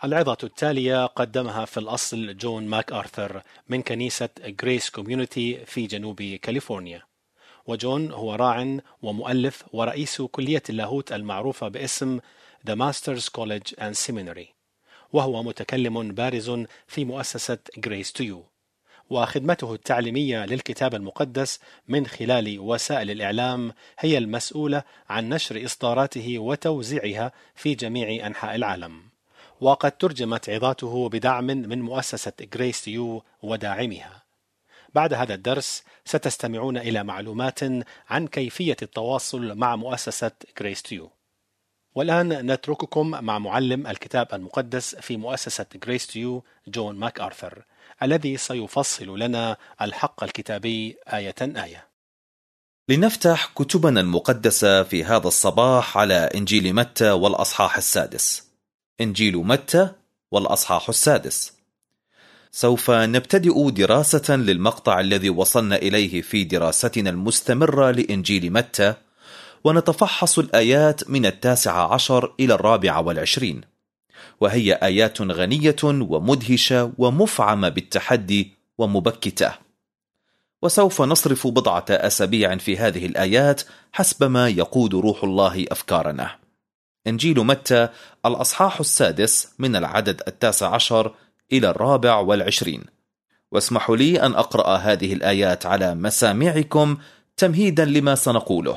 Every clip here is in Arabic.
العظة التالية قدمها في الأصل جون ماك آرثر من كنيسة غريس كوميونيتي في جنوب كاليفورنيا. وجون هو راع ومؤلف ورئيس كلية اللاهوت المعروفة باسم The Masters College and Seminary، وهو متكلم بارز في مؤسسة Grace to You، وخدمته التعليمية للكتاب المقدس من خلال وسائل الإعلام هي المسؤولة عن نشر إصداراته وتوزيعها في جميع أنحاء العالم. وقد ترجمت عظاته بدعم من مؤسسة Grace to You وداعمها. بعد هذا الدرس ستستمعون إلى معلومات عن كيفية التواصل مع مؤسسة Grace to You. والآن نترككم مع معلم الكتاب المقدس في مؤسسة Grace to You جون ماك آرثر، الذي سيفصل لنا الحق الكتابي آية آية. لنفتح كتبنا المقدسة في هذا الصباح على إنجيل متى والأصحاح 6. إنجيل متى والأصحاح 6. سوف نبتدئ دراسة للمقطع الذي وصلنا إليه في دراستنا المستمرة لإنجيل متى، ونتفحص الآيات من 19 إلى 24، وهي آيات غنية ومدهشة ومفعمة بالتحدي ومبكتة. وسوف نصرف بضعة أسابيع في هذه الآيات حسب ما يقود روح الله أفكارنا. إنجيل متى الأصحاح 6 من العدد 19 إلى 24. واسمحوا لي أن أقرأ هذه الآيات على مسامعكم تمهيدا لما سنقوله.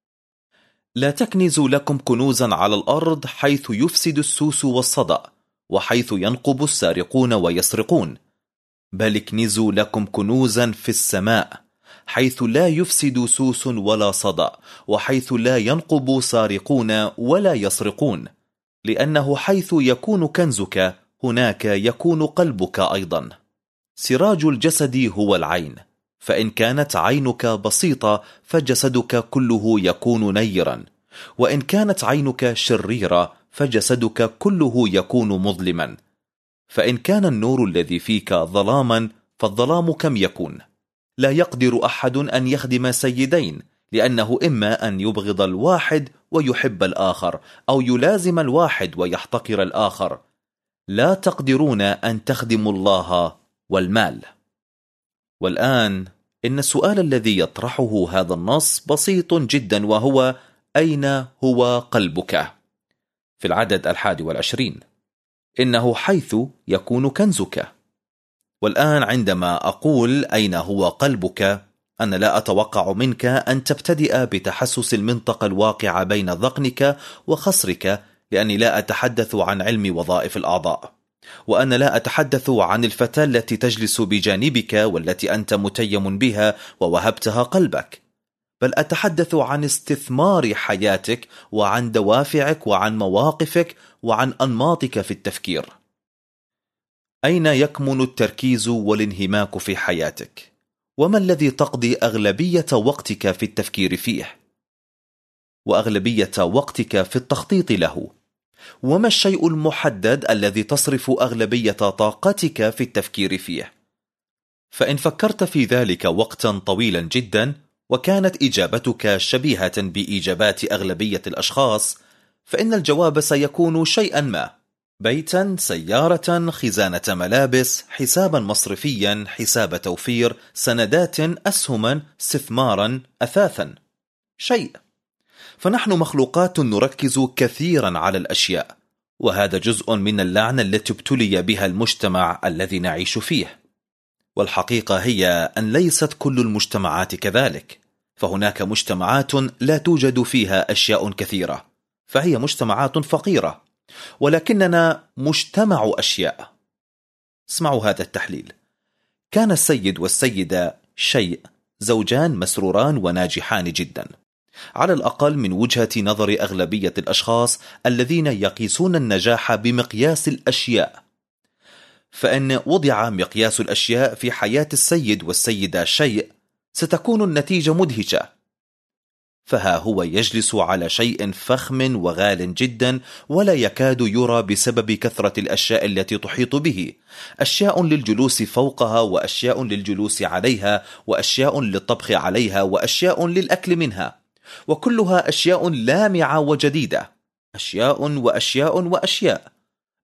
لا تكنزوا لكم كنوزا على الأرض حيث يفسد السوس والصدأ وحيث ينقب السارقون ويسرقون، بل اكنزوا لكم كنوزا في السماء حيث لا يفسد سوس ولا صدأ وحيث لا ينقب سارقون ولا يسرقون، لأنه حيث يكون كنزك هناك يكون قلبك أيضا. سراج الجسد هو العين، فإن كانت عينك بسيطة فجسدك كله يكون نيرا، وإن كانت عينك شريرة فجسدك كله يكون مظلما. فإن كان النور الذي فيك ظلاما فالظلام كم يكون؟ لا يقدر أحد أن يخدم سيدين، لأنه إما أن يبغض الواحد ويحب الآخر، أو يلازم الواحد ويحتقر الآخر. لا تقدرون أن تخدموا الله والمال. والآن إن السؤال الذي يطرحه هذا النص بسيط جدا، وهو أين هو قلبك؟ في العدد 21 إنه حيث يكون كنزك. والآن عندما أقول أين هو قلبك، أنا لا أتوقع منك أن تبتدئ بتحسس المنطقة الواقعة بين ذقنك وخصرك، لأني لا أتحدث عن علم وظائف الأعضاء، وأنا لا أتحدث عن الفتاة التي تجلس بجانبك والتي أنت متيم بها ووهبتها قلبك، بل أتحدث عن استثمار حياتك وعن دوافعك وعن مواقفك وعن أنماطك في التفكير. أين يكمن التركيز والانهماك في حياتك؟ وما الذي تقضي أغلبية وقتك في التفكير فيه؟ وأغلبية وقتك في التخطيط له؟ وما الشيء المحدد الذي تصرف أغلبية طاقتك في التفكير فيه؟ فإن فكرت في ذلك وقتا طويلا جدا وكانت إجابتك شبيهة بإجابات أغلبية الأشخاص، فإن الجواب سيكون شيئا ما: بيتا، سيارة، خزانة ملابس، حسابا مصرفيا، حساب توفير، سندات، أسهما، استثمارا، أثاثا. شيء. فنحن مخلوقات نركز كثيرا على الأشياء، وهذا جزء من اللعنة التي ابتلي بها المجتمع الذي نعيش فيه. والحقيقة هي أن ليست كل المجتمعات كذلك، فهناك مجتمعات لا توجد فيها أشياء كثيرة، فهي مجتمعات فقيرة، ولكننا مجتمع أشياء. اسمعوا هذا التحليل: كان السيد والسيدة شيء، زوجان مسروران وناجحان جدا، على الأقل من وجهة نظر أغلبية الأشخاص الذين يقيسون النجاح بمقياس الأشياء. فإن وضع مقياس الأشياء في حياة السيد والسيدة شيء، ستكون النتيجة مدهشة. فها هو يجلس على شيء فخم وغال جدا، ولا يكاد يرى بسبب كثرة الأشياء التي تحيط به، أشياء للجلوس فوقها، وأشياء للجلوس عليها، وأشياء للطبخ عليها، وأشياء للأكل منها، وكلها أشياء لامعة وجديدة، أشياء وأشياء وأشياء.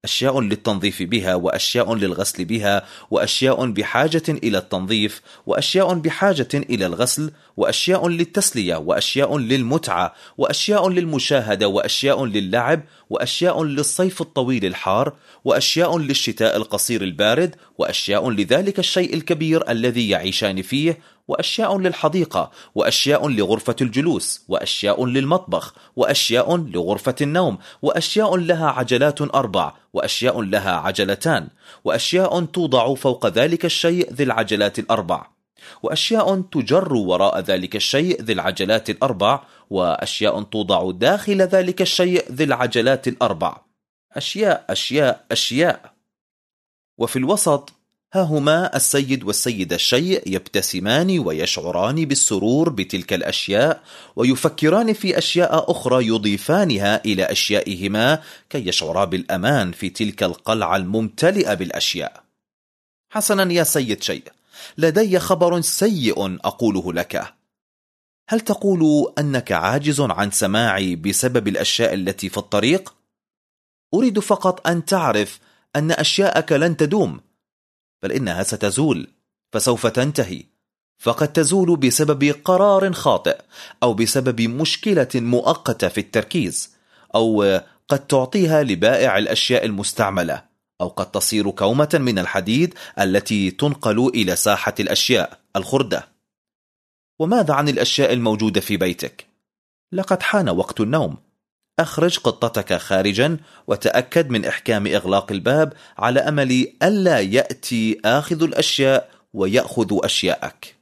أشياء للتنظيف بها، وأشياء للغسل بها، وأشياء بحاجة إلى التنظيف، وأشياء بحاجة إلى الغسل، وأشياء للتسلية، وأشياء للمتعة، وأشياء للمشاهدة، وأشياء للعب، وأشياء للصيف الطويل الحار، وأشياء للشتاء القصير البارد، وأشياء لذلك الشيء الكبير الذي يعيشان فيه، وأشياء للحديقة، وأشياء لغرفة الجلوس، وأشياء للمطبخ، وأشياء لغرفة النوم، وأشياء لها عجلات 4، وأشياء لها عجلتان، وأشياء توضع فوق ذلك الشيء ذي العجلات 4، وأشياء تجر وراء ذلك الشيء ذي العجلات 4، وأشياء توضع داخل ذلك الشيء ذي العجلات 4. أشياء أشياء أشياء. وفي الوسط ها هما السيد والسيدة الشيء يبتسمان ويشعران بالسرور بتلك الأشياء، ويفكران في أشياء أخرى يضيفانها إلى أشيائهما كي يشعرا بالأمان في تلك القلعة الممتلئة بالأشياء. حسنا يا سيد شيء، لدي خبر سيء أقوله لك. هل تقول أنك عاجز عن سماعي بسبب الأشياء التي في الطريق؟ أريد فقط أن تعرف أن أشياءك لن تدوم، بل إنها ستزول، فسوف تنتهي، فقد تزول بسبب قرار خاطئ، أو بسبب مشكلة مؤقتة في التركيز، أو قد تعطيها لبائع الأشياء المستعملة، أو قد تصير كومة من الحديد التي تنقل إلى ساحة الأشياء الخردة. وماذا عن الأشياء الموجودة في بيتك؟ لقد حان وقت النوم. أخرج قطتك خارجا، وتأكد من إحكام إغلاق الباب على أمل ألا يأتي آخذ الأشياء ويأخذ أشياءك.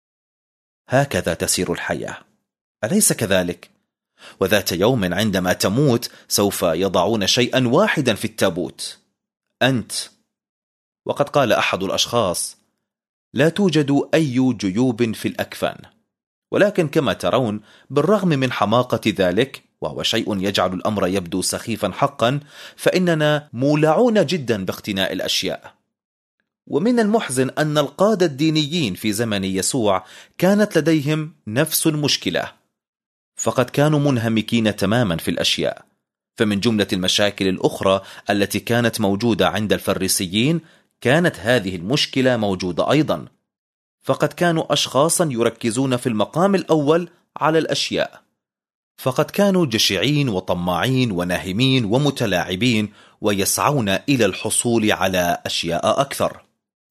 هكذا تسير الحياة، أليس كذلك؟ وذات يوم عندما تموت سوف يضعون شيئا واحدا في التابوت، أنت. وقد قال أحد الأشخاص: لا توجد أي جيوب في الأكفان. ولكن كما ترون، بالرغم من حماقة ذلك، وهو شيء يجعل الأمر يبدو سخيفا حقا، فإننا مولعون جدا باقتناء الأشياء. ومن المحزن أن القادة الدينيين في زمن يسوع كانت لديهم نفس المشكلة، فقد كانوا منهمكين تماما في الأشياء. فمن جملة المشاكل الأخرى التي كانت موجودة عند الفريسيين، كانت هذه المشكلة موجودة أيضا، فقد كانوا أشخاصا يركزون في المقام الأول على الأشياء، فقد كانوا جشعين وطماعين وناهمين ومتلاعبين، ويسعون إلى الحصول على أشياء أكثر.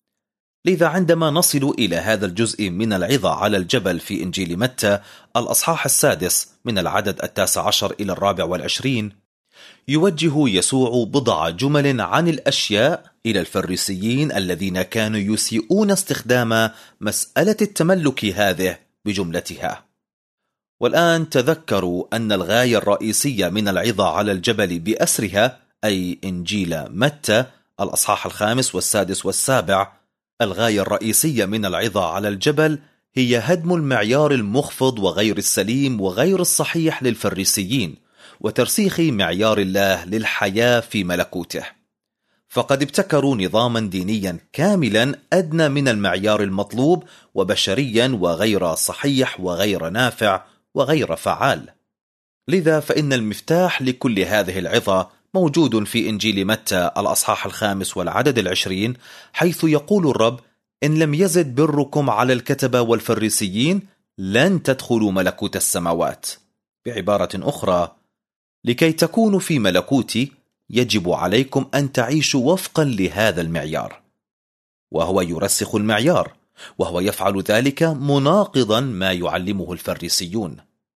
لذا عندما نصل إلى هذا الجزء من العظة على الجبل في إنجيل متى الأصحاح 6 من العدد 19 إلى 24، يوجه يسوع بضع جمل عن الأشياء إلى الفريسيين الذين كانوا يسيئون استخدام مسألة التملك هذه بجملتها. والآن تذكروا أن الغاية الرئيسية من العظة على الجبل بأسرها، أي إنجيل متى الأصحاح 5 و6 و7، الغاية الرئيسية من العظة على الجبل هي هدم المعيار المخفض وغير السليم وغير الصحيح للفريسيين، وترسيخ معيار الله للحياة في ملكوته. فقد ابتكروا نظاما دينيا كاملا أدنى من المعيار المطلوب، وبشريا وغير صحيح وغير نافع وغير فعال. لذا فإن المفتاح لكل هذه العظة موجود في إنجيل متى الأصحاح 5 والعدد 20، حيث يقول الرب: إن لم يزد بركم على الكتبة والفريسيين لن تدخلوا ملكوت السماوات. بعبارة أخرى، لكي تكونوا في ملكوتي يجب عليكم أن تعيشوا وفقا لهذا المعيار. وهو يرسخ المعيار، وهو يفعل ذلك مناقضا ما يعلمه الفريسيون.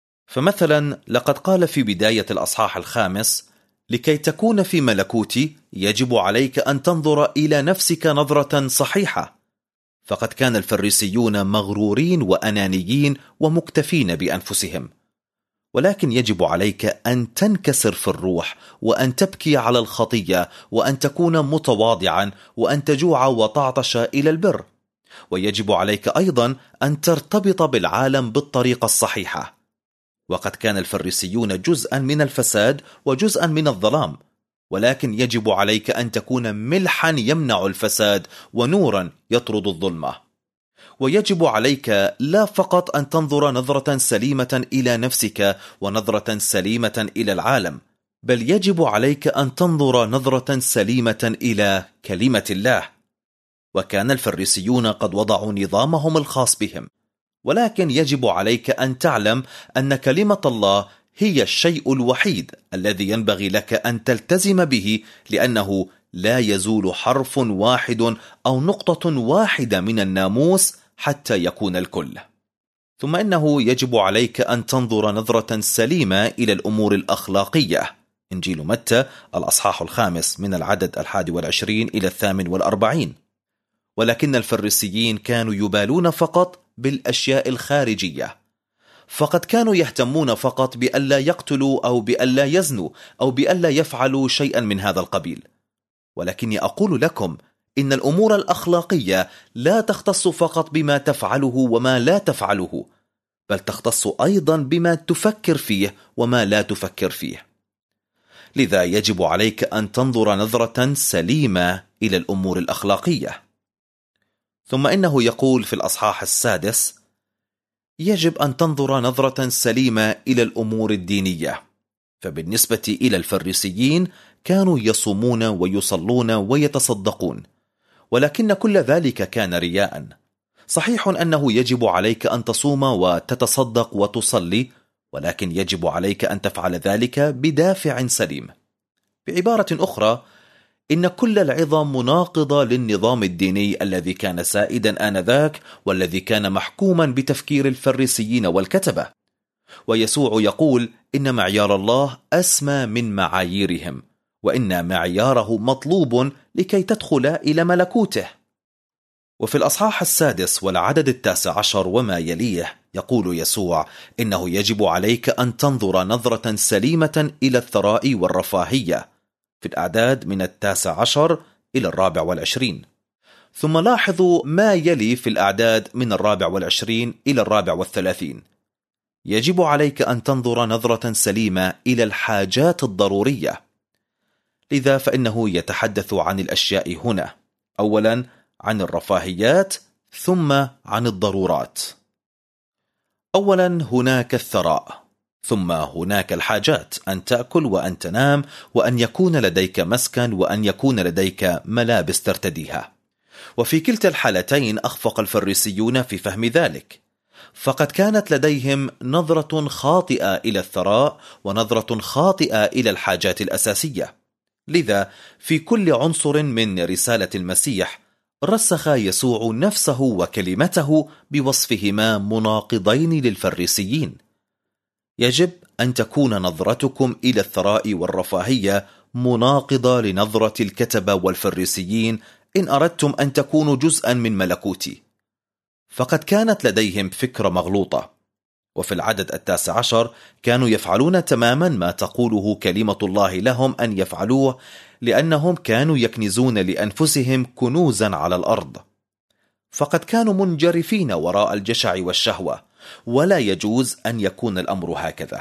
فمثلا لقد قال في بداية الأصحاح 5: لكي تكون في ملكوتي يجب عليك أن تنظر إلى نفسك نظرة صحيحة. فقد كان الفريسيون مغرورين وأنانيين ومكتفين بأنفسهم، ولكن يجب عليك أن تنكسر في الروح، وأن تبكي على الخطية، وأن تكون متواضعا، وأن تجوع وتعطش إلى البر. ويجب عليك أيضا أن ترتبط بالعالم بالطريقة الصحيحة. وقد كان الفريسيون جزءا من الفساد وجزءا من الظلام، ولكن يجب عليك أن تكون ملحا يمنع الفساد ونورا يطرد الظلمة. ويجب عليك لا فقط أن تنظر نظرة سليمة إلى نفسك ونظرة سليمة إلى العالم، بل يجب عليك أن تنظر نظرة سليمة إلى كلمة الله. وكان الفريسيون قد وضعوا نظامهم الخاص بهم، ولكن يجب عليك أن تعلم أن كلمة الله هي الشيء الوحيد الذي ينبغي لك أن تلتزم به، لأنه لا يزول حرف واحد أو نقطة واحدة من الناموس حتى يكون الكل. ثم إنه يجب عليك أن تنظر نظرة سليمة إلى الأمور الأخلاقية. إنجيل متى الأصحاح 5 من العدد 21 إلى 48. ولكن الفريسيين كانوا يبالون فقط بالأشياء الخارجية، فقد كانوا يهتمون فقط بألا يقتلوا أو بألا يزنوا أو بألا يفعلوا شيئا من هذا القبيل. ولكني أقول لكم إن الأمور الأخلاقية لا تختص فقط بما تفعله وما لا تفعله، بل تختص أيضا بما تفكر فيه وما لا تفكر فيه. لذا يجب عليك أن تنظر نظرة سليمة إلى الأمور الأخلاقية. ثم إنه يقول في الأصحاح 6: يجب أن تنظر نظرة سليمة إلى الأمور الدينية. فبالنسبة إلى الفريسيين كانوا يصومون ويصلون ويتصدقون، ولكن كل ذلك كان رياء. صحيح أنه يجب عليك أن تصوم وتتصدق وتصلي، ولكن يجب عليك أن تفعل ذلك بدافع سليم. بعبارة أخرى، إن كل العظة مناقضة للنظام الديني الذي كان سائدا آنذاك، والذي كان محكوما بتفكير الفريسيين والكتبة. ويسوع يقول إن معيار الله أسمى من معاييرهم، وإن معياره مطلوب لكي تدخل إلى ملكوته. وفي الأصحاح 6 والعدد 19 وما يليه يقول يسوع إنه يجب عليك أن تنظر نظرة سليمة إلى الثراء والرفاهية، في الأعداد من 19 إلى 24. ثم لاحظوا ما يلي في الأعداد من 24 إلى 34. يجب عليك أن تنظر نظرة سليمة إلى الحاجات الضرورية. لذا فإنه يتحدث عن الأشياء هنا، أولا عن الرفاهيات ثم عن الضرورات. أولا هناك الثراء، ثم هناك الحاجات، أن تأكل وأن تنام وأن يكون لديك مسكن وأن يكون لديك ملابس ترتديها. وفي كلتا الحالتين أخفق الفريسيون في فهم ذلك، فقد كانت لديهم نظرة خاطئة إلى الثراء ونظرة خاطئة إلى الحاجات الأساسية. لذا في كل عنصر من رسالة المسيح رسخ يسوع نفسه وكلمته بوصفهما مناقضين للفريسيين. يجب أن تكون نظرتكم إلى الثراء والرفاهية مناقضة لنظرة الكتبة والفريسيين إن أردتم أن تكونوا جزءا من ملكوتي. فقد كانت لديهم فكرة مغلوطة. وفي العدد 19 كانوا يفعلون تماما ما تقوله كلمة الله لهم أن يفعلوه، لأنهم كانوا يكنزون لأنفسهم كنوزا على الأرض. فقد كانوا منجرفين وراء الجشع والشهوة، ولا يجوز أن يكون الأمر هكذا.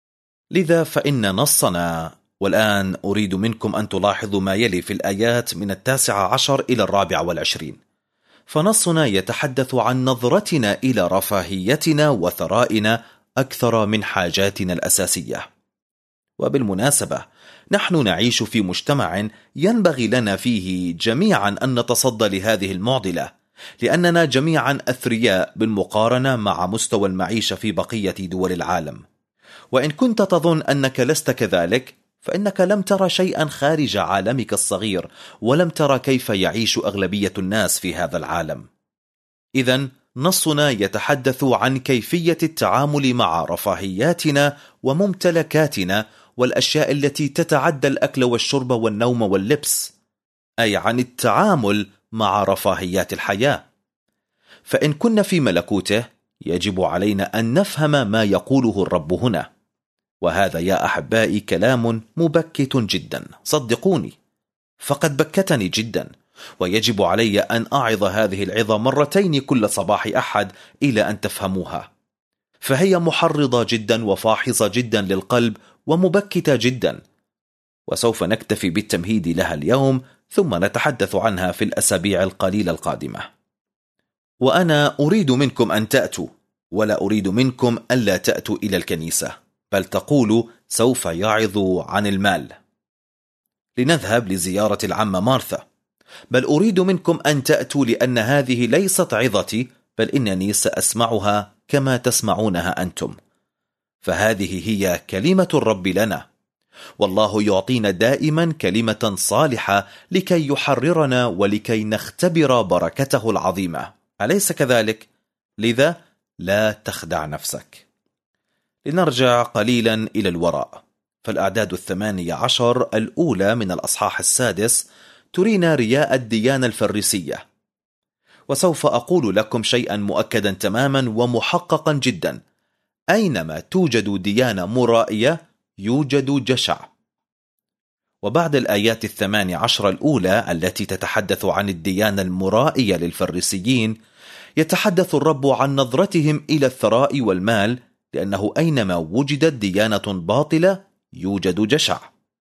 لذا فإن نصنا، والآن أريد منكم أن تلاحظوا ما يلي في الآيات من 19 إلى 24. فنصنا يتحدث عن نظرتنا إلى رفاهيتنا وثرائنا أكثر من حاجاتنا الأساسية. وبالمناسبة نحن نعيش في مجتمع ينبغي لنا فيه جميعا أن نتصدى لهذه المعضلة، لأننا جميعا أثرياء بالمقارنة مع مستوى المعيشة في بقية دول العالم. وإن كنت تظن أنك لست كذلك، فإنك لم ترى شيئا خارج عالمك الصغير، ولم ترى كيف يعيش أغلبية الناس في هذا العالم. إذن نصنا يتحدث عن كيفية التعامل مع رفاهياتنا وممتلكاتنا والأشياء التي تتعدى الأكل والشرب والنوم واللبس، أي عن التعامل مع رفاهيات الحياة. فإن كنا في ملكوته يجب علينا أن نفهم ما يقوله الرب هنا. وهذا يا أحبائي كلام مبكت جدا، صدقوني، فقد بكتني جدا، ويجب علي أن أعظ هذه العظة مرتين كل صباح أحد إلى أن تفهموها. فهي محرضة جدا وفاحصة جدا للقلب ومبكتة جدا، وسوف نكتفي بالتمهيد لها اليوم، ثم نتحدث عنها في الأسابيع القليلة القادمة. وأنا أريد منكم أن تأتوا، ولا أريد منكم ألا تأتوا إلى الكنيسة، بل تقول سوف يعظ عن المال. لنذهب لزيارة العمة مارثا، بل أريد منكم أن تأتوا لأن هذه ليست عظتي، بل إنني سأسمعها كما تسمعونها أنتم. فهذه هي كلمة الرب لنا، والله يعطينا دائما كلمة صالحة لكي يحررنا ولكي نختبر بركته العظيمة، أليس كذلك؟ لذا لا تخدع نفسك. لنرجع قليلا إلى الوراء، فالأعداد 18 الأولى من الأصحاح 6 ترينا رياء الديانة الفريسية. وسوف أقول لكم شيئا مؤكدا تماما ومحققا جدا: أينما توجد ديانة مرائية يوجد جشع. وبعد الآيات 18 الأولى التي تتحدث عن الديانة المرائية للفريسيين، يتحدث الرب عن نظرتهم إلى الثراء والمال، لأنه أينما وجدت ديانة باطلة يوجد جشع.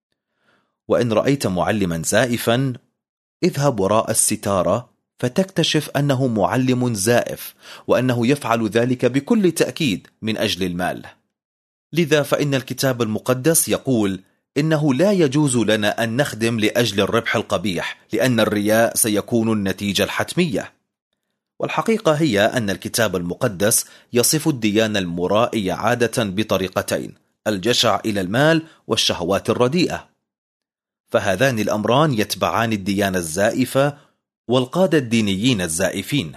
وإن رأيت معلما زائفا، اذهب وراء الستارة فتكتشف أنه معلم زائف، وأنه يفعل ذلك بكل تأكيد من أجل المال. لذا فإن الكتاب المقدس يقول إنه لا يجوز لنا أن نخدم لأجل الربح القبيح، لأن الرياء سيكون النتيجة الحتمية. والحقيقة هي أن الكتاب المقدس يصف الديانة المرائية عادة بطريقتين: الجشع إلى المال والشهوات الرديئة. فهذان الأمران يتبعان الديانة الزائفة والقادة الدينيين الزائفين.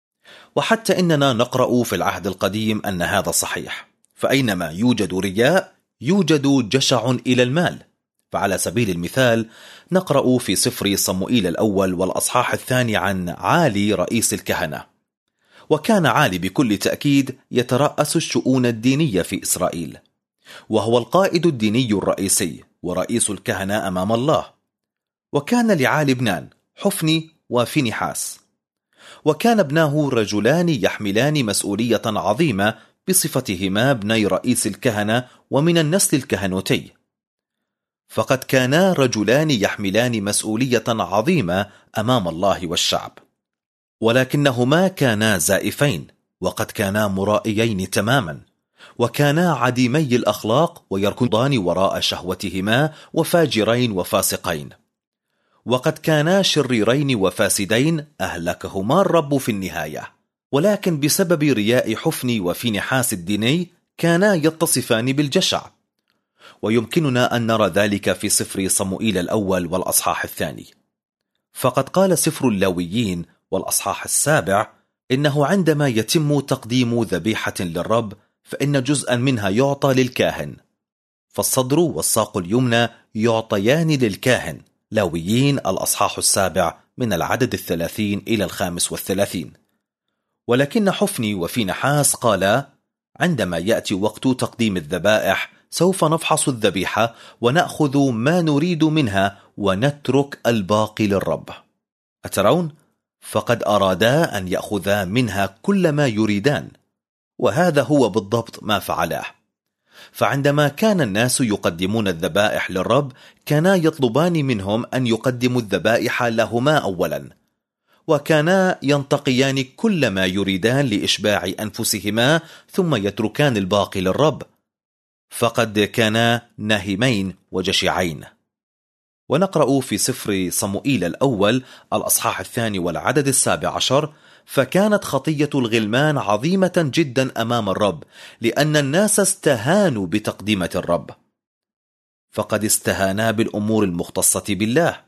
وحتى إننا نقرأ في العهد القديم أن هذا صحيح، فأينما يوجد رياء يوجد جشع إلى المال. فعلى سبيل المثال نقرأ في سفر صموئيل الأول والأصحاح 2 عن عالي رئيس الكهنة. وكان عالي بكل تأكيد يترأس الشؤون الدينية في إسرائيل، وهو القائد الديني الرئيسي ورئيس الكهنة أمام الله. وكان لعالي ابنان، حفني وفينحاس، وكان ابناه رجلان يحملان مسؤولية عظيمة بصفتهما ابني رئيس الكهنة ومن النسل الكهنوتي. فقد كانا رجلان يحملان مسؤولية عظيمة أمام الله والشعب، ولكنهما كانا زائفين، وقد كانا مرائيين تماما، وكانا عديمي الأخلاق ويركضان وراء شهوتهما، وفاجرين وفاسقين. وقد كانا شريرين وفاسدين أهلكهما الرب في النهاية. ولكن بسبب رياء حفني وفينحاس الديني كانا يتصفان بالجشع. ويمكننا أن نرى ذلك في سفر صموئيل الأول والأصحاح 2. فقد قال سفر اللاويين والأصحاح 7 إنه عندما يتم تقديم ذبيحة للرب فإن جزءا منها يعطى للكاهن، فالصدر والساق اليمنى يعطيان للكاهن. لاويين الأصحاح 7 من العدد 30 إلى 35. ولكن حفني وفينحاس قال: عندما يأتي وقت تقديم الذبائح سوف نفحص الذبيحة ونأخذ ما نريد منها ونترك الباقي للرب. أترون؟ فقد أرادا أن يأخذا منها كل ما يريدان، وهذا هو بالضبط ما فعلاه. فعندما كان الناس يقدمون الذبائح للرب كانا يطلبان منهم أن يقدموا الذبائح لهما أولا، وكانا ينتقيان كل ما يريدان لإشباع أنفسهما ثم يتركان الباقي للرب، فقد كانا ناهمين وجشعين. ونقرأ في سفر صموئيل الأول الأصحاح 2 والعدد 17: فكانت خطية الغلمان عظيمة جدا أمام الرب، لأن الناس استهانوا بتقدمة الرب. فقد استهانا بالأمور المختصة بالله.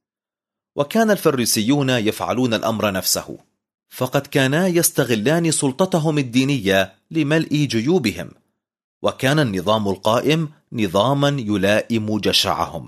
وكان الفريسيون يفعلون الأمر نفسه، فقد كانا يستغلان سلطتهم الدينية لملء جيوبهم، وكان النظام القائم نظاما يلائم جشعهم.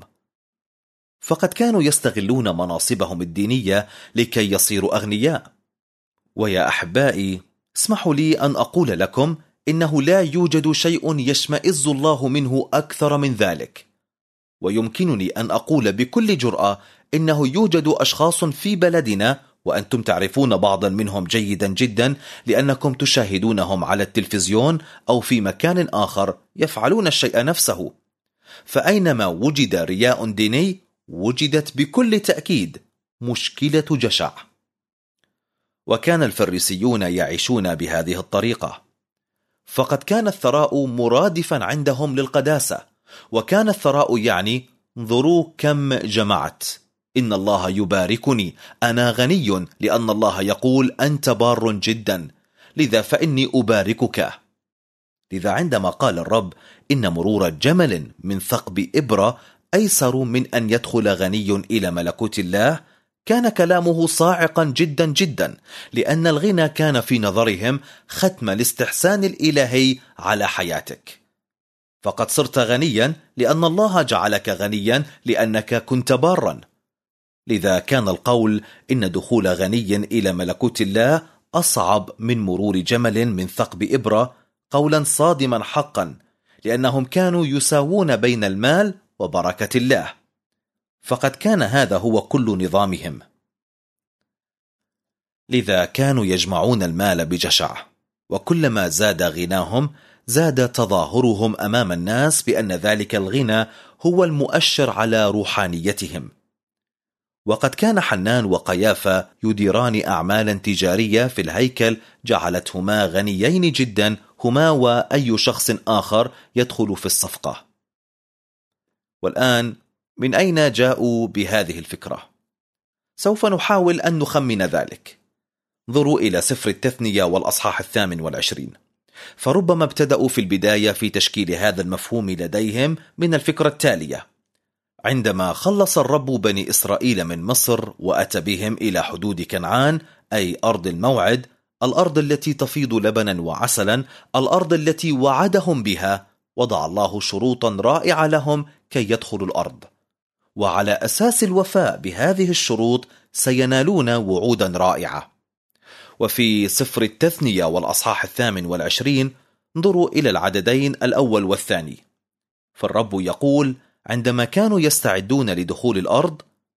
فقد كانوا يستغلون مناصبهم الدينية لكي يصيروا أغنياء. ويا أحبائي، اسمحوا لي أن أقول لكم إنه لا يوجد شيء يشمئز الله منه أكثر من ذلك. ويمكنني أن أقول بكل جرأة إنه يوجد أشخاص في بلدنا، وأنتم تعرفون بعضا منهم جيدا جدا لأنكم تشاهدونهم على التلفزيون أو في مكان آخر، يفعلون الشيء نفسه. فأينما وجد رياء ديني وجدت بكل تأكيد مشكلة جشع. وكان الفريسيون يعيشون بهذه الطريقة. فقد كان الثراء مرادفا عندهم للقداسة، وكان الثراء يعني انظروا كم جمعت، إن الله يباركني، أنا غني، لأن الله يقول أنت بار جدا، لذا فإني أباركك. لذا عندما قال الرب إن مرور جمل من ثقب إبرة أيسر من أن يدخل غني إلى ملكوت الله، كان كلامه صاعقا جدا جدا، لأن الغنى كان في نظرهم ختم الاستحسان الإلهي على حياتك. فقد صرت غنيا لأن الله جعلك غنيا لأنك كنت بارا. لذا كان القول إن دخول غني إلى ملكوت الله أصعب من مرور جمل من ثقب إبرة قولا صادما حقا، لأنهم كانوا يساوون بين المال وبركة الله، فقد كان هذا هو كل نظامهم. لذا كانوا يجمعون المال بجشع، وكلما زاد غناهم زاد تظاهرهم أمام الناس بأن ذلك الغنى هو المؤشر على روحانيتهم. وقد كان حنان وقيافة يديران أعمالا تجارية في الهيكل جعلتهما غنيين جدا، هما وأي شخص آخر يدخل في الصفقة. والآن من أين جاءوا بهذه الفكرة؟ سوف نحاول أن نخمن ذلك. انظروا إلى سفر التثنية والأصحاح 28، فربما ابتدأوا في البداية في تشكيل هذا المفهوم لديهم من الفكرة التالية: عندما خلص الرب بني إسرائيل من مصر وأتى بهم إلى حدود كنعان، أي أرض الموعد، الأرض التي تفيض لبنا وعسلا، الأرض التي وعدهم بها، وضع الله شروطا رائعة لهم كي يدخلوا الأرض، وعلى أساس الوفاء بهذه الشروط سينالون وعودا رائعة. وفي سفر التثنية والأصحاح 28 انظروا إلى العددين الأول والثاني، فالرب يقول عندما كانوا يستعدون لدخول الأرض: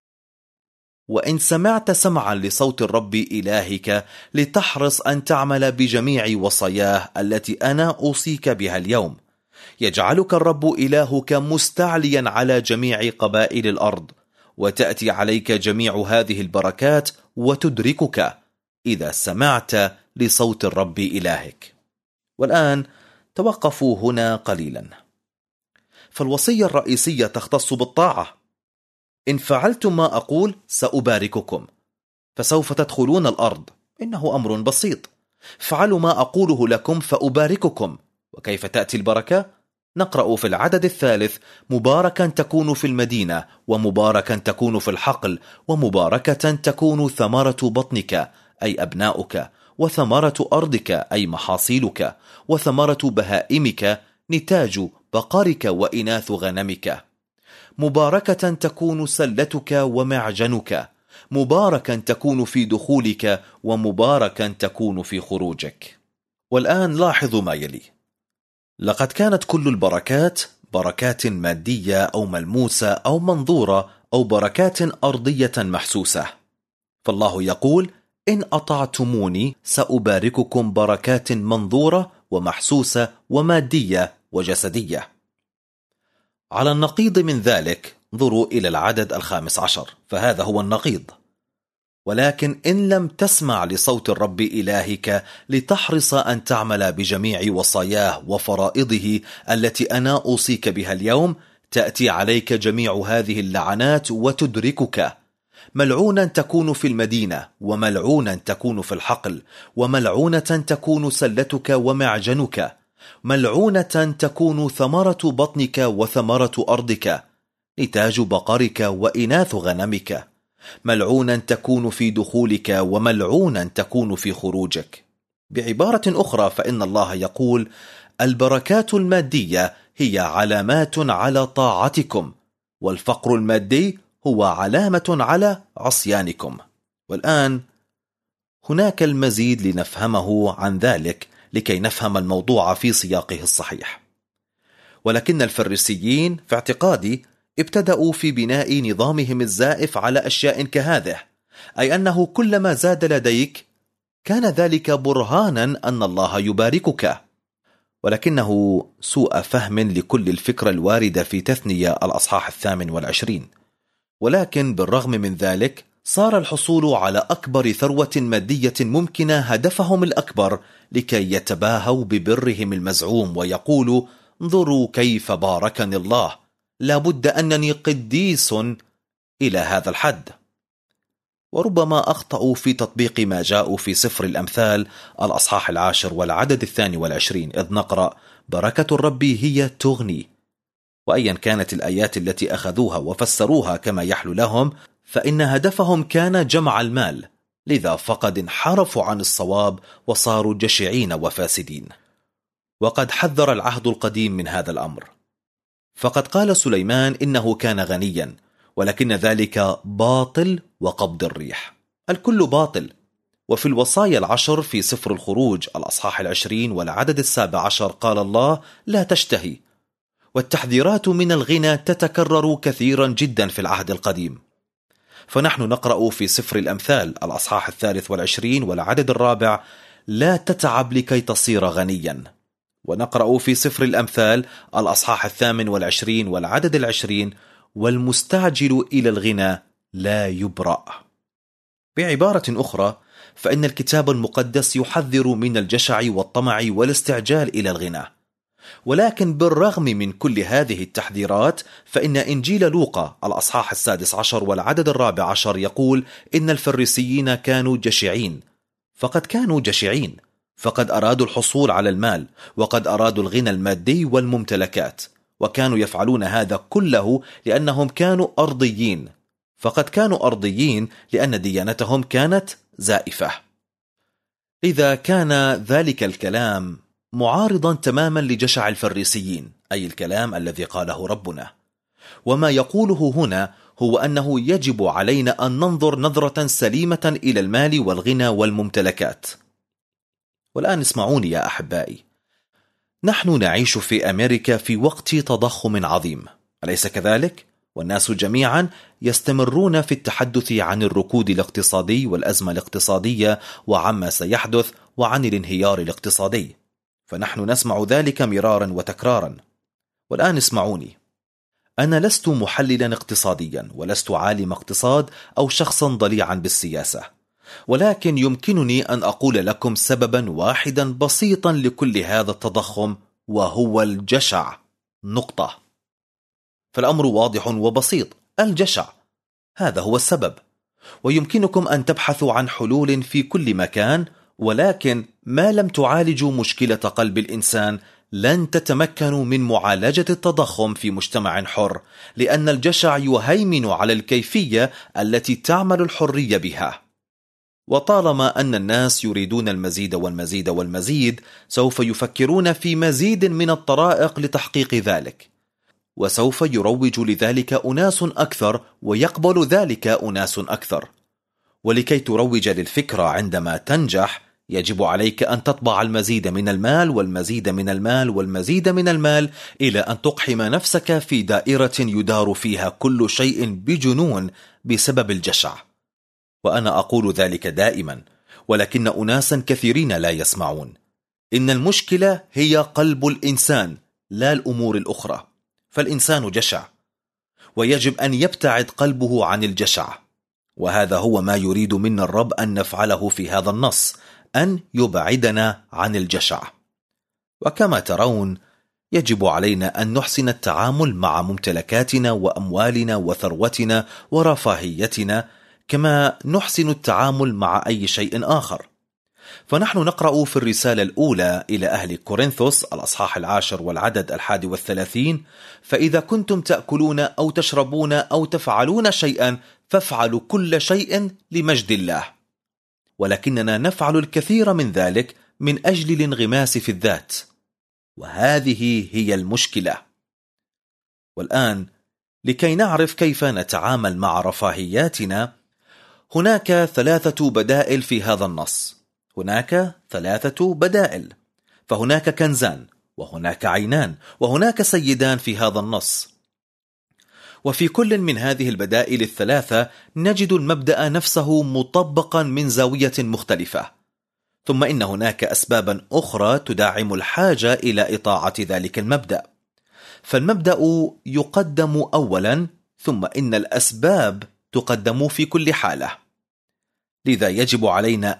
وإن سمعت سمعا لصوت الرب إلهك لتحرص أن تعمل بجميع وصاياه التي أنا أوصيك بها اليوم، يجعلك الرب إلهك مستعليا على جميع قبائل الأرض، وتأتي عليك جميع هذه البركات وتدركك إذا سمعت لصوت الرب إلهك. والآن توقفوا هنا قليلا، فالوصية الرئيسية تختص بالطاعة. إن فعلتم ما أقول سأبارككم، فسوف تدخلون الأرض، إنه أمر بسيط. فعلوا ما أقوله لكم فأبارككم. وكيف تأتي البركة؟ نقرأ في العدد الثالث: مباركا تكون في المدينة، ومباركا تكون في الحقل، ومباركة تكون ثمرة بطنك أي أبناؤك، وثمرة أرضك أي محاصيلك، وثمرة بهائمك نتاج بقرك وإناث غنمك. مباركة تكون سلتك ومعجنك، مباركا تكون في دخولك، ومباركا تكون في خروجك. والآن لاحظوا ما يلي: لقد كانت كل البركات بركات مادية أو ملموسة أو منظورة، أو بركات أرضية محسوسة. فالله يقول: إن أطعتموني سأبارككم بركات منظورة ومحسوسة ومادية وجسدية. على النقيض من ذلك انظروا إلى العدد 15، فهذا هو النقيض: ولكن إن لم تسمع لصوت الرب إلهك لتحرص أن تعمل بجميع وصاياه وفرائضه التي أنا أوصيك بها اليوم، تأتي عليك جميع هذه اللعنات وتدركك: ملعونا تكون في المدينة، وملعونا تكون في الحقل، وملعونة تكون سلتك ومعجنك، ملعونة تكون ثمرة بطنك وثمرة أرضك، نتاج بقرك وإناث غنمك، ملعونا تكون في دخولك، وملعونا تكون في خروجك. بعبارة أخرى فإن الله يقول: البركات المادية هي علامات على طاعتكم، والفقر المادي هو علامة على عصيانكم. والآن هناك المزيد لنفهمه عن ذلك لكي نفهم الموضوع في سياقه الصحيح. ولكن الفريسيين في اعتقادي ابتدأوا في بناء نظامهم الزائف على أشياء كهذه، أي أنه كلما زاد لديك كان ذلك برهانا أن الله يباركك. ولكنه سوء فهم لكل الفكرة الواردة في تثنية الأصحاح 28. ولكن بالرغم من ذلك صار الحصول على أكبر ثروة مادية ممكنة هدفهم الأكبر، لكي يتباهوا ببرهم المزعوم ويقولوا: انظروا كيف باركني الله، لابد أنني قديس إلى هذا الحد. وربما أخطأوا في تطبيق ما جاءوا في سفر الأمثال الأصحاح 10 والعدد 22، إذ نقرأ: بركة الرب هي تغني. وأيا كانت الآيات التي أخذوها وفسروها كما يحلو لهم، فإن هدفهم كان جمع المال، لذا فقد انحرفوا عن الصواب وصاروا جشعين وفاسدين. وقد حذر العهد القديم من هذا الأمر، فقد قال سليمان إنه كان غنيا، ولكن ذلك باطل وقبض الريح، الكل باطل. وفي الوصايا 10 في سفر الخروج الأصحاح 20 والعدد 17 قال الله: لا تشتهي. والتحذيرات من الغنى تتكرر كثيرا جدا في العهد القديم. فنحن نقرأ في سفر الأمثال الأصحاح 23 والعدد 4: لا تتعب لكي تصير غنيا. ونقرأ في سفر الأمثال الأصحاح 28 والعدد 20: والمستعجل إلى الغنى لا يبرأ. بعبارة أخرى، فإن الكتاب المقدس يحذر من الجشع والطمع والاستعجال إلى الغنى. ولكن بالرغم من كل هذه التحذيرات، فإن إنجيل لوقا الأصحاح 16 والعدد 14 يقول إن الفريسيين كانوا جشعين. فقد كانوا جشعين، فقد أرادوا الحصول على المال، وقد أرادوا الغنى المادي والممتلكات، وكانوا يفعلون هذا كله لأنهم كانوا أرضيين. فقد كانوا أرضيين لأن ديانتهم كانت زائفة. إذا كان ذلك الكلام معارضا تماما لجشع الفريسيين، أي الكلام الذي قاله ربنا. وما يقوله هنا هو أنه يجب علينا أن ننظر نظرة سليمة إلى المال والغنى والممتلكات. والآن اسمعوني يا أحبائي، نحن نعيش في أمريكا في وقت تضخم عظيم، أليس كذلك؟ والناس جميعا يستمرون في التحدث عن الركود الاقتصادي والأزمة الاقتصادية وعما سيحدث وعن الانهيار الاقتصادي، فنحن نسمع ذلك مرارا وتكرارا. والآن اسمعوني، أنا لست محللا اقتصاديا، ولست عالم اقتصاد أو شخصا ضليعا بالسياسة، ولكن يمكنني أن أقول لكم سببا واحدا بسيطا لكل هذا التضخم، وهو الجشع. نقطة. فالأمر واضح وبسيط، الجشع هذا هو السبب. ويمكنكم أن تبحثوا عن حلول في كل مكان، ولكن ما لم تعالجوا مشكلة قلب الإنسان لن تتمكنوا من معالجة التضخم في مجتمع حر، لأن الجشع يهيمن على الكيفية التي تعمل الحرية بها. وطالما أن الناس يريدون المزيد والمزيد والمزيد، سوف يفكرون في مزيد من الطرائق لتحقيق ذلك، وسوف يروج لذلك أناس أكثر، ويقبل ذلك أناس أكثر. ولكي تروج للفكرة عندما تنجح، يجب عليك أن تطبع المزيد من المال والمزيد من المال والمزيد من المال، إلى أن تقحم نفسك في دائرة يدار فيها كل شيء بجنون بسبب الجشع. وأنا أقول ذلك دائما، ولكن أناسا كثيرين لا يسمعون. إن المشكلة هي قلب الإنسان، لا الأمور الأخرى. فالإنسان جشع، ويجب أن يبتعد قلبه عن الجشع. وهذا هو ما يريد منا الرب أن نفعله في هذا النص، أن يبعدنا عن الجشع. وكما ترون، يجب علينا أن نحسن التعامل مع ممتلكاتنا وأموالنا وثروتنا ورفاهيتنا، كما نحسن التعامل مع أي شيء آخر. فنحن نقرأ في الرسالة الأولى إلى أهل كورنثوس الأصحاح 10 والعدد 31: فإذا كنتم تأكلون أو تشربون أو تفعلون شيئا، فافعلوا كل شيء لمجد الله. ولكننا نفعل الكثير من ذلك من أجل الانغماس في الذات، وهذه هي المشكلة. والآن لكي نعرف كيف نتعامل مع رفاهياتنا، هناك 3 بدائل في هذا النص. هناك 3 بدائل، فهناك كنزان، وهناك عينان، وهناك سيدان في هذا النص. وفي كل من هذه البدائل ال3 نجد المبدأ نفسه مطبقا من زاوية مختلفة. ثم إن هناك أسبابا أخرى تدعم الحاجة إلى إطاعة ذلك المبدأ. فالمبدأ يقدم أولا، ثم إن الأسباب تقدم في كل حالة. لذا يجب علينا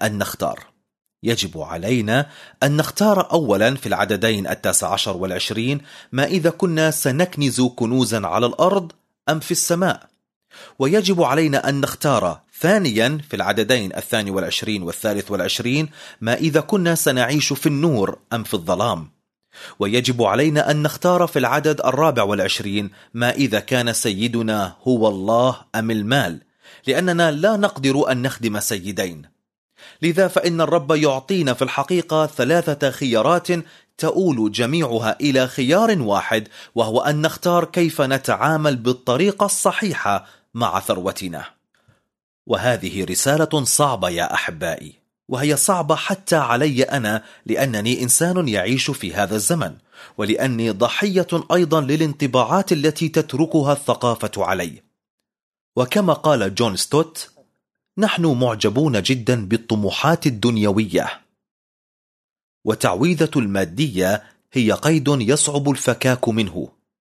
أن نختار أولا في العددين 19 و20 ما إذا كنا سنكنز كنوزا على الأرض أم في السماء، ويجب علينا أن نختار ثانيا في العددين 22 و23 ما إذا كنا سنعيش في النور أم في الظلام، ويجب علينا أن نختار في العدد 24 ما إذا كان سيدنا هو الله أم المال، لأننا لا نقدر أن نخدم سيدين. لذا فإن الرب يعطينا في الحقيقة 3 خيارات تؤول جميعها إلى خيار واحد، وهو أن نختار كيف نتعامل بالطريقة الصحيحة مع ثروتنا. وهذه رسالة صعبة يا أحبائي، وهي صعبة حتى علي أنا، لأنني إنسان يعيش في هذا الزمن، ولأني ضحية أيضا للانطباعات التي تتركها الثقافة علي. وكما قال جون ستوت: نحن معجبون جدا بالطموحات الدنيوية، وتعويذة المادية هي قيد يصعب الفكاك منه.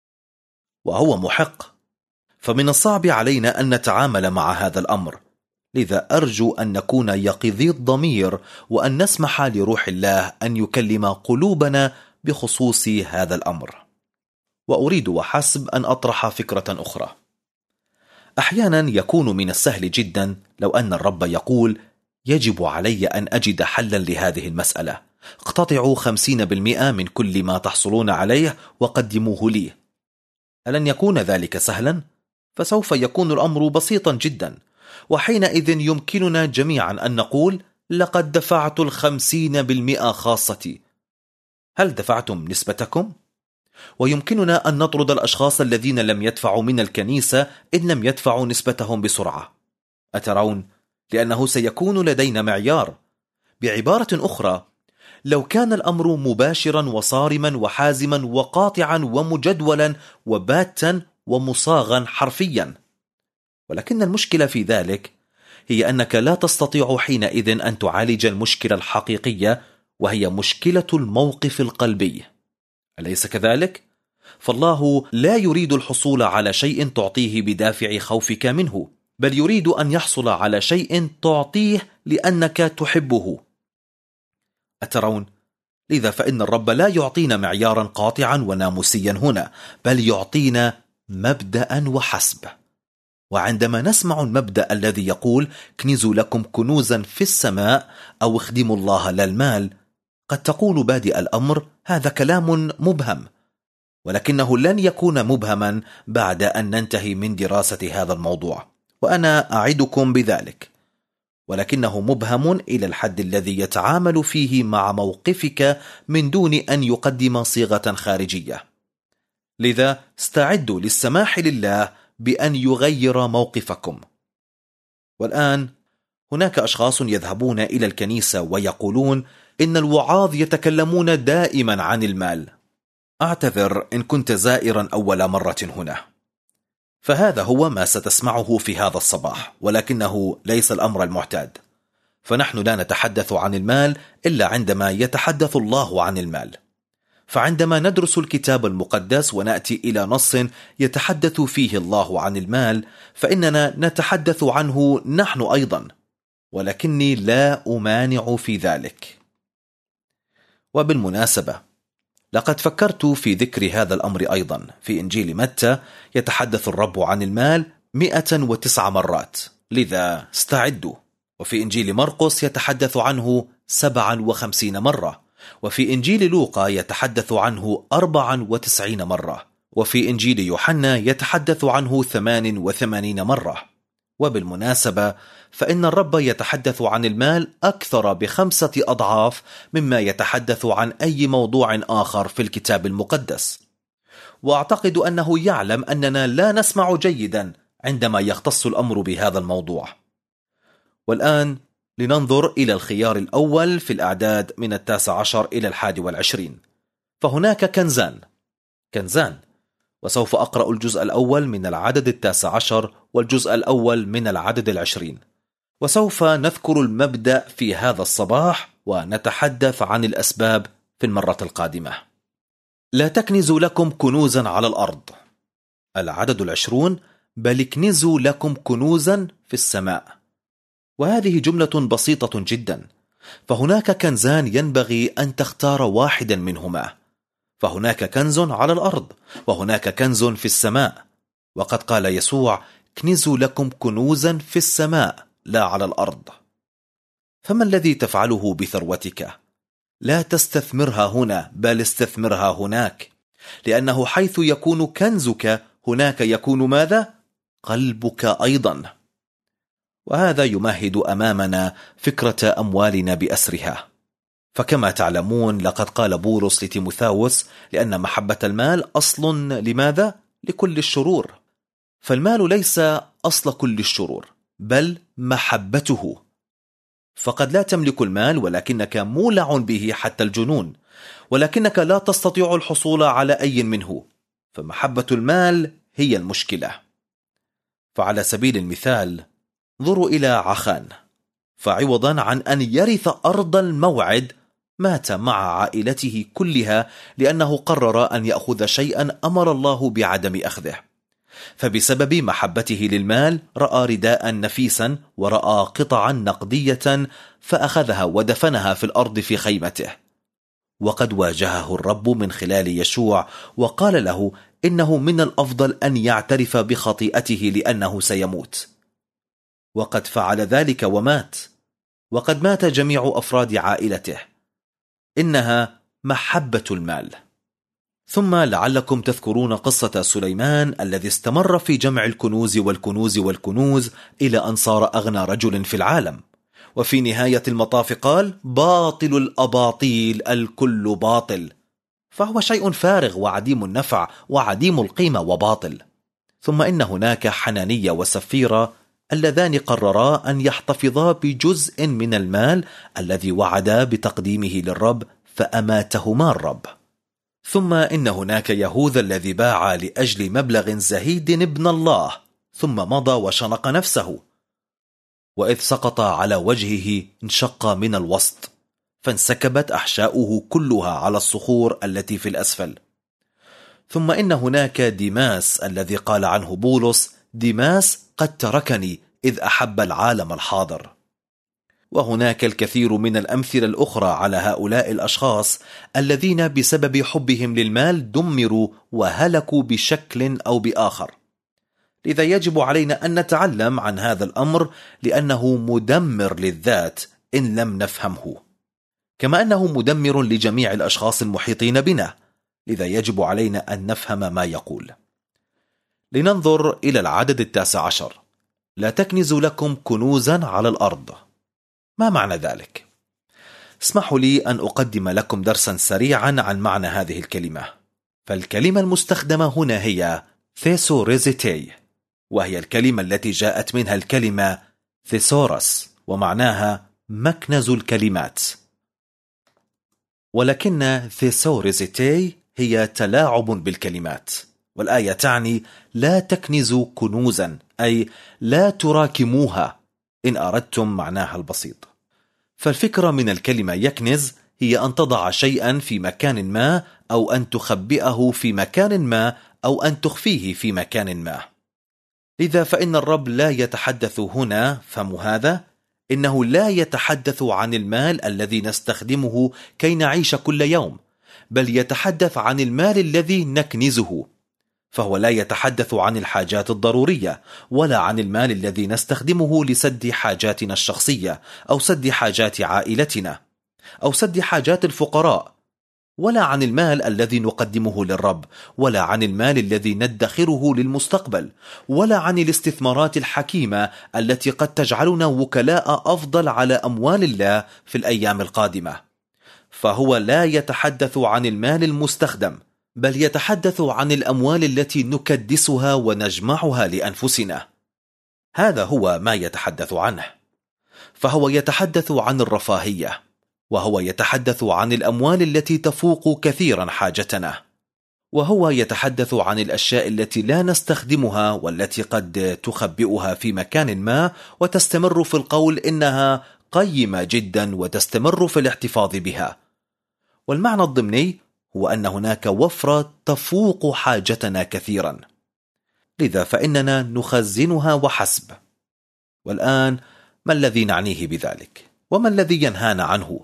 وهو محق، فمن الصعب علينا أن نتعامل مع هذا الأمر. لذا أرجو أن نكون يقظي الضمير، وأن نسمح لروح الله أن يكلم قلوبنا بخصوص هذا الأمر. وأريد وحسب أن أطرح فكرة أخرى. أحيانا يكون من السهل جدا لو أن الرب يقول: يجب علي أن أجد حلا لهذه المسألة، اقتطعوا 50% من كل ما تحصلون عليه وقدموه لي. ألن يكون ذلك سهلا؟ فسوف يكون الأمر بسيطا جدا، وحينئذ يمكننا جميعا أن نقول: لقد دفعت 50% خاصتي. هل دفعتم نسبتكم؟ ويمكننا أن نطرد الأشخاص الذين لم يدفعوا من الكنيسة إن لم يدفعوا نسبتهم بسرعة. أترون؟ لأنه سيكون لدينا معيار. بعبارة أخرى، لو كان الأمر مباشرا وصارما وحازما وقاطعا ومجدولا وباتا ومصاغا حرفيا. ولكن المشكلة في ذلك هي أنك لا تستطيع حينئذ أن تعالج المشكلة الحقيقية، وهي مشكلة الموقف القلبي. أليس كذلك؟ فالله لا يريد الحصول على شيء تعطيه بدافع خوفك منه، بل يريد أن يحصل على شيء تعطيه لأنك تحبه. أترون؟ لذا فإن الرب لا يعطينا معيارا قاطعا وناموسيا هنا، بل يعطينا مبدأ وحسب. وعندما نسمع المبدأ الذي يقول: كنزوا لكم كنوزا في السماء، أو اخدموا الله لا المال، قد تقول بادئ الأمر: هذا كلام مبهم. ولكنه لن يكون مبهما بعد أن ننتهي من دراسة هذا الموضوع، وأنا أعدكم بذلك. ولكنه مبهم إلى الحد الذي يتعامل فيه مع موقفك من دون أن يقدم صيغة خارجية. لذا استعدوا للسماح لله بأن يغير موقفكم. والآن هناك أشخاص يذهبون إلى الكنيسة ويقولون إن الوعاظ يتكلمون دائما عن المال. أعتذر إن كنت زائرا أول مرة هنا، فهذا هو ما ستسمعه في هذا الصباح، ولكنه ليس الأمر المعتاد. فنحن لا نتحدث عن المال إلا عندما يتحدث الله عن المال. فعندما ندرس الكتاب المقدس ونأتي إلى نص يتحدث فيه الله عن المال، فإننا نتحدث عنه نحن أيضا، ولكني لا أمانع في ذلك. وبالمناسبة، لقد فكرت في ذكر هذا الأمر أيضا. في إنجيل متى يتحدث الرب عن المال 109 مرات، لذا استعدوا. وفي إنجيل مرقس يتحدث عنه 57 مرة، وفي إنجيل لوقا يتحدث عنه 94 مرة، وفي إنجيل يوحنا يتحدث عنه 88 مرة. وبالمناسبة فإن الرب يتحدث عن المال أكثر ب5 أضعاف مما يتحدث عن أي موضوع آخر في الكتاب المقدس. وأعتقد أنه يعلم أننا لا نسمع جيدا عندما يختص الأمر بهذا الموضوع. والآن لننظر إلى الخيار الأول في الأعداد من 19 إلى 21. فهناك كنزان، وسوف أقرأ الجزء الأول من العدد 19 والجزء الأول من العدد 20، وسوف نذكر المبدأ في هذا الصباح ونتحدث عن الأسباب في المرة القادمة. لا تكنزوا لكم كنوزا على الأرض. العدد 20: بل اكنزوا لكم كنوزا في السماء. وهذه جملة بسيطة جدا، فهناك كنزان ينبغي أن تختار واحدا منهما، فهناك كنز على الأرض وهناك كنز في السماء. وقد قال يسوع: اكنزوا لكم كنوزا في السماء لا على الأرض. فما الذي تفعله بثروتك؟ لا تستثمرها هنا، بل استثمرها هناك، لأنه حيث يكون كنزك هناك يكون ماذا؟ قلبك أيضا. وهذا يمهد أمامنا فكرة أموالنا بأسرها. فكما تعلمون لقد قال بولس لتيموثاوس: لأن محبة المال أصل لماذا؟ لكل الشرور. فالمال ليس أصل كل الشرور، بل محبته. فقد لا تملك المال ولكنك مولع به حتى الجنون، ولكنك لا تستطيع الحصول على أي منه، فمحبة المال هي المشكلة. فعلى سبيل المثال انظروا إلى عخان، فعوضا عن أن يرث أرض الموعد مات مع عائلته كلها، لأنه قرر أن يأخذ شيئا أمر الله بعدم أخذه. فبسبب محبته للمال رأى رداء نفيسا ورأى قطعا نقدية فأخذها ودفنها في الأرض في خيمته. وقد واجهه الرب من خلال يشوع وقال له إنه من الأفضل أن يعترف بخطيئته لأنه سيموت. وقد فعل ذلك ومات، وقد مات جميع أفراد عائلته. إنها محبة المال. ثم لعلكم تذكرون قصة سليمان الذي استمر في جمع الكنوز والكنوز والكنوز إلى أن صار أغنى رجل في العالم، وفي نهاية المطاف قال: باطل الأباطيل الكل باطل. فهو شيء فارغ وعديم النفع وعديم القيمة وباطل. ثم إن هناك حنانية وسفيرة اللذان قررا أن يحتفظا بجزء من المال الذي وعدا بتقديمه للرب، فأماتهما الرب. ثم إن هناك يهوذا الذي باع لأجل مبلغ زهيد ابن الله، ثم مضى وشنق نفسه، وإذ سقط على وجهه انشق من الوسط، فانسكبت أحشاؤه كلها على الصخور التي في الأسفل. ثم إن هناك ديماس الذي قال عنه بولس: ديماس قد تركني إذ أحب العالم الحاضر. وهناك الكثير من الأمثلة الأخرى على هؤلاء الأشخاص الذين بسبب حبهم للمال دمروا وهلكوا بشكل أو بآخر. لذا يجب علينا أن نتعلم عن هذا الأمر، لأنه مدمر للذات إن لم نفهمه، كما أنه مدمر لجميع الأشخاص المحيطين بنا. لذا يجب علينا أن نفهم ما يقول. لننظر إلى العدد 19: لا تكنزوا لكم كنوزا على الأرض. ما معنى ذلك؟ اسمحوا لي أن أقدم لكم درسا سريعا عن معنى هذه الكلمة. فالكلمة المستخدمة هنا هي ثيسوريزيتي، وهي الكلمة التي جاءت منها الكلمة ثيسورس، ومعناها مكنز الكلمات. ولكن ثيسوريزيتي هي تلاعب بالكلمات، والآية تعني لا تكنزوا كنوزا، أي لا تراكموها إن أردتم معناها البسيط. فالفكرة من الكلمة يكنز هي أن تضع شيئا في مكان ما، أو أن تخبئه في مكان ما، أو أن تخفيه في مكان ما. لذا فإن الرب لا يتحدث هنا، فهم هذا، إنه لا يتحدث عن المال الذي نستخدمه كي نعيش كل يوم، بل يتحدث عن المال الذي نكنزه. فهو لا يتحدث عن الحاجات الضرورية، ولا عن المال الذي نستخدمه لسد حاجاتنا الشخصية، أو سد حاجات عائلتنا، أو سد حاجات الفقراء، ولا عن المال الذي نقدمه للرب، ولا عن المال الذي ندخره للمستقبل، ولا عن الاستثمارات الحكيمة التي قد تجعلنا وكلاء أفضل على أموال الله في الأيام القادمة. فهو لا يتحدث عن المال المستخدم، بل يتحدث عن الأموال التي نكدسها ونجمعها لأنفسنا. هذا هو ما يتحدث عنه. فهو يتحدث عن الرفاهية، وهو يتحدث عن الأموال التي تفوق كثيرا حاجتنا، وهو يتحدث عن الأشياء التي لا نستخدمها والتي قد تخبئها في مكان ما وتستمر في القول إنها قيمة جدا وتستمر في الاحتفاظ بها. والمعنى الضمني هو أن هناك وفرة تفوق حاجتنا كثيرا. لذا فإننا نخزنها وحسب. والآن ما الذي نعنيه بذلك؟ وما الذي ينهانا عنه؟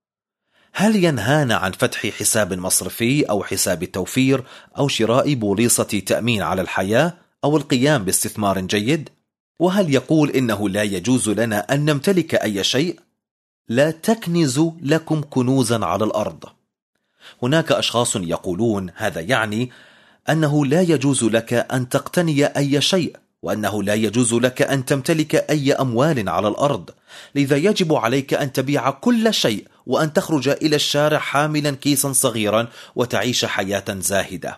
هل ينهانا عن فتح حساب مصرفي أو حساب توفير أو شراء بوليصة تأمين على الحياة أو القيام باستثمار جيد؟ وهل يقول إنه لا يجوز لنا أن نمتلك أي شيء؟ لا تكنزوا لكم كنوزا على الأرض. هناك أشخاص يقولون هذا يعني أنه لا يجوز لك أن تقتني أي شيء، وأنه لا يجوز لك أن تمتلك أي أموال على الأرض، لذا يجب عليك أن تبيع كل شيء وأن تخرج إلى الشارع حاملا كيسا صغيرا وتعيش حياة زاهدة.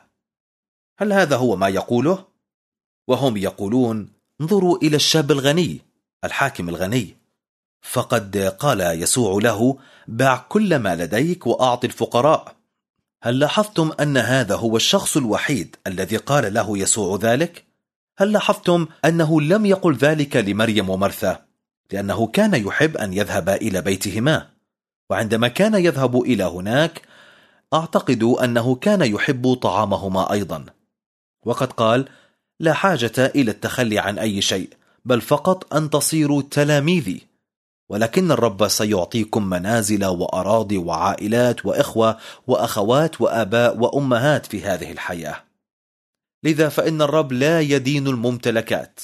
هل هذا هو ما يقوله؟ وهم يقولون انظروا إلى الشاب الغني، الحاكم الغني، فقد قال يسوع له باع كل ما لديك وأعط الفقراء. هل لاحظتم أن هذا هو الشخص الوحيد الذي قال له يسوع ذلك؟ هل لاحظتم أنه لم يقل ذلك لمريم ومرثا؟ لأنه كان يحب أن يذهب إلى بيتهما، وعندما كان يذهب إلى هناك أعتقد أنه كان يحب طعامهما أيضا. وقد قال لا حاجة إلى التخلي عن أي شيء، بل فقط أن تصيروا تلاميذي، ولكن الرب سيعطيكم منازل وأراضي وعائلات وإخوة وأخوات وآباء وأمهات في هذه الحياة. لذا فإن الرب لا يدين الممتلكات،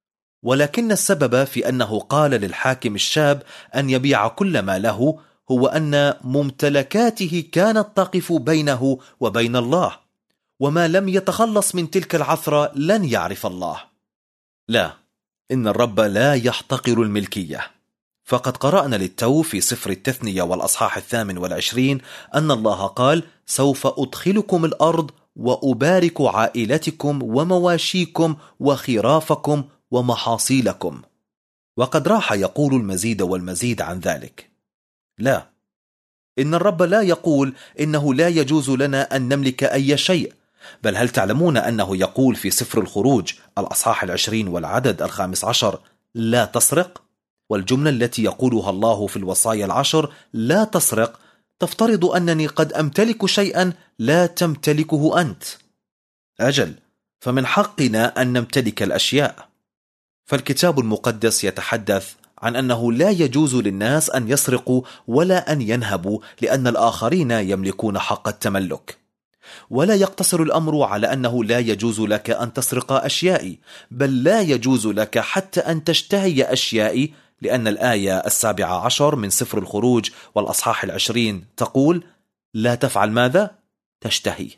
ولكن السبب في أنه قال للحاكم الشاب أن يبيع كل ما له هو أن ممتلكاته كانت تقف بينه وبين الله، وما لم يتخلص من تلك العثرة لن يعرف الله. لا، إن الرب لا يحتقر الملكية، فقد قرأنا للتو في سفر التثنية والأصحاح 28 أن الله قال سوف أدخلكم الأرض وأبارك عائلتكم ومواشيكم وخرافكم ومحاصيلكم. وقد راح يقول المزيد والمزيد عن ذلك. لا، إن الرب لا يقول إنه لا يجوز لنا أن نملك أي شيء، بل هل تعلمون أنه يقول في سفر الخروج الأصحاح 20 والعدد 15 لا تسرق؟ والجملة التي يقولها الله في الوصايا 10 لا تسرق تفترض أنني قد أمتلك شيئا لا تمتلكه أنت. أجل، فمن حقنا أن نمتلك الأشياء. فالكتاب المقدس يتحدث عن أنه لا يجوز للناس أن يسرقوا ولا أن ينهبوا لأن الآخرين يملكون حق التملك. ولا يقتصر الأمر على أنه لا يجوز لك أن تسرق أشيائي، بل لا يجوز لك حتى أن تشتهي أشيائي، لأن الآية 17 من سفر الخروج والأصحاح 20 تقول لا تفعل ماذا؟ تشتهي.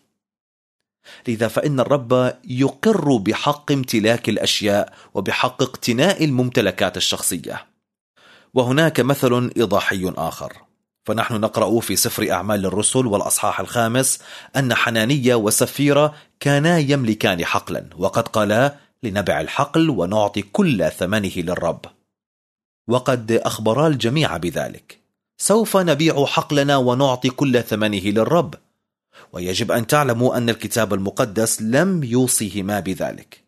لذا فإن الرب يقر بحق امتلاك الأشياء وبحق اقتناء الممتلكات الشخصية. وهناك مثل إيضاحي آخر، فنحن نقرأ في سفر أعمال الرسل والأصحاح 5 أن حنانية وسفيرة كانا يملكان حقلا، وقد قالا لنبع الحقل ونعطي كل ثمنه للرب. وقد أخبرا الجميع بذلك. سوف نبيع حقلنا ونعطي كل ثمنه للرب. ويجب أن تعلموا أن الكتاب المقدس لم يوصيهما بذلك،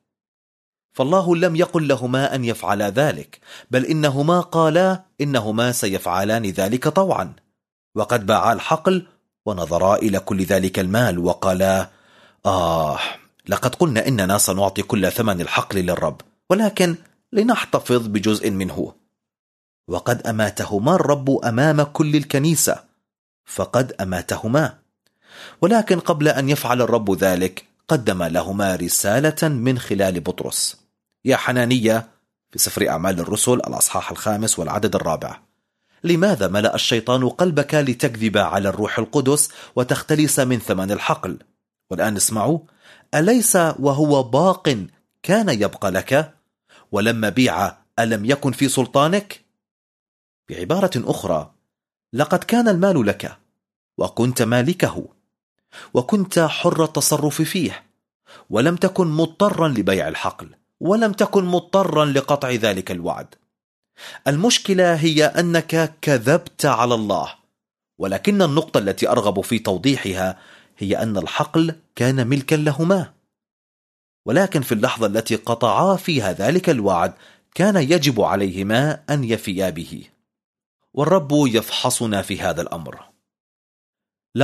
فالله لم يقل لهما أن يفعلا ذلك، بل إنهما قالا إنهما سيفعلان ذلك طوعا. وقد باعا الحقل ونظرا إلى كل ذلك المال وقالا لقد قلنا إننا سنعطي كل ثمن الحقل للرب، ولكن لنحتفظ بجزء منه. وقد أماتهما الرب أمام كل الكنيسة، فقد أماتهما. ولكن قبل أن يفعل الرب ذلك قدم لهما رسالة من خلال بطرس. يا حنانية في سفر أعمال الرسل الأصحاح 5 والعدد 4 لماذا ملأ الشيطان قلبك لتكذب على الروح القدس وتختلس من ثمن الحقل؟ والآن اسمعوا، أليس وهو باق كان يبقى لك؟ ولما بيع ألم يكن في سلطانك؟ بعبارة أخرى، لقد كان المال لك وكنت مالكه وكنت حر التصرف فيه، ولم تكن مضطرا لبيع الحقل، ولم تكن مضطرا لقطع ذلك الوعد. المشكلة هي أنك كذبت على الله، ولكن النقطة التي أرغب في توضيحها هي أن الحقل كان ملكا لهما، ولكن في اللحظة التي قطعا فيها ذلك الوعد كان يجب عليهما أن يفيا به. والرب يفحصنا في هذا الأمر.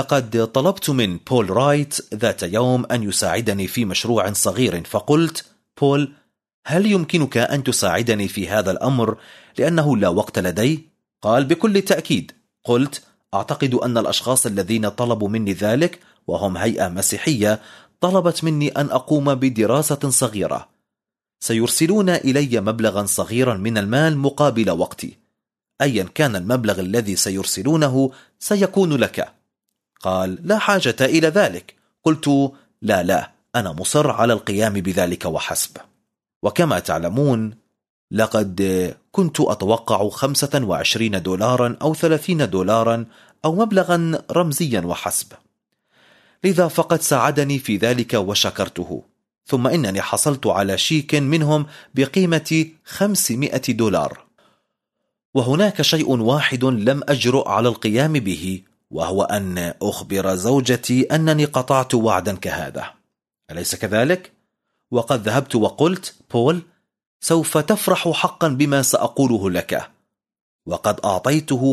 لقد طلبت من بول رايت ذات يوم أن يساعدني في مشروع صغير، فقلت بول، هل يمكنك أن تساعدني في هذا الأمر لأنه لا وقت لدي؟ قال: بكل تأكيد. قلت: أعتقد أن الأشخاص الذين طلبوا مني ذلك وهم هيئة مسيحية طلبت مني أن أقوم بدراسة صغيرة. سيرسلون إلي مبلغا صغيرا من المال مقابل وقتي. أيا كان المبلغ الذي سيرسلونه سيكون لك. قال: لا حاجة إلى ذلك. قلت: لا، أنا مصر على القيام بذلك وحسب. وكما تعلمون لقد كنت أتوقع $25 أو $30 أو مبلغا رمزيا وحسب، لذا فقد ساعدني في ذلك وشكرته. ثم إنني حصلت على شيك منهم بقيمة $500. وهناك شيء واحد لم أجرؤ على القيام به، وهو أن أخبر زوجتي أنني قطعت وعدا كهذا، أليس كذلك؟ وقد ذهبت وقلت: بول، سوف تفرح حقا بما سأقوله لك. وقد أعطيته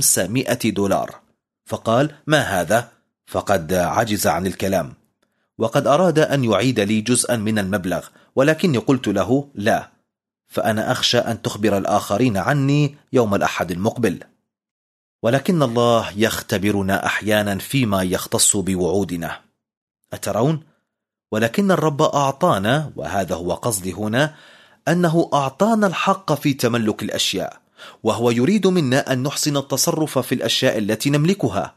$500. فقال: ما هذا؟ فقد عجز عن الكلام، وقد أراد أن يعيد لي جزءا من المبلغ، ولكني قلت له: لا، فأنا أخشى أن تخبر الآخرين عني يوم الأحد المقبل. ولكن الله يختبرنا أحيانا فيما يختص بوعودنا، أترون؟ ولكن الرب أعطانا، وهذا هو قصدي هنا، أنه أعطانا الحق في تملك الأشياء، وهو يريد منا أن نحسن التصرف في الأشياء التي نملكها.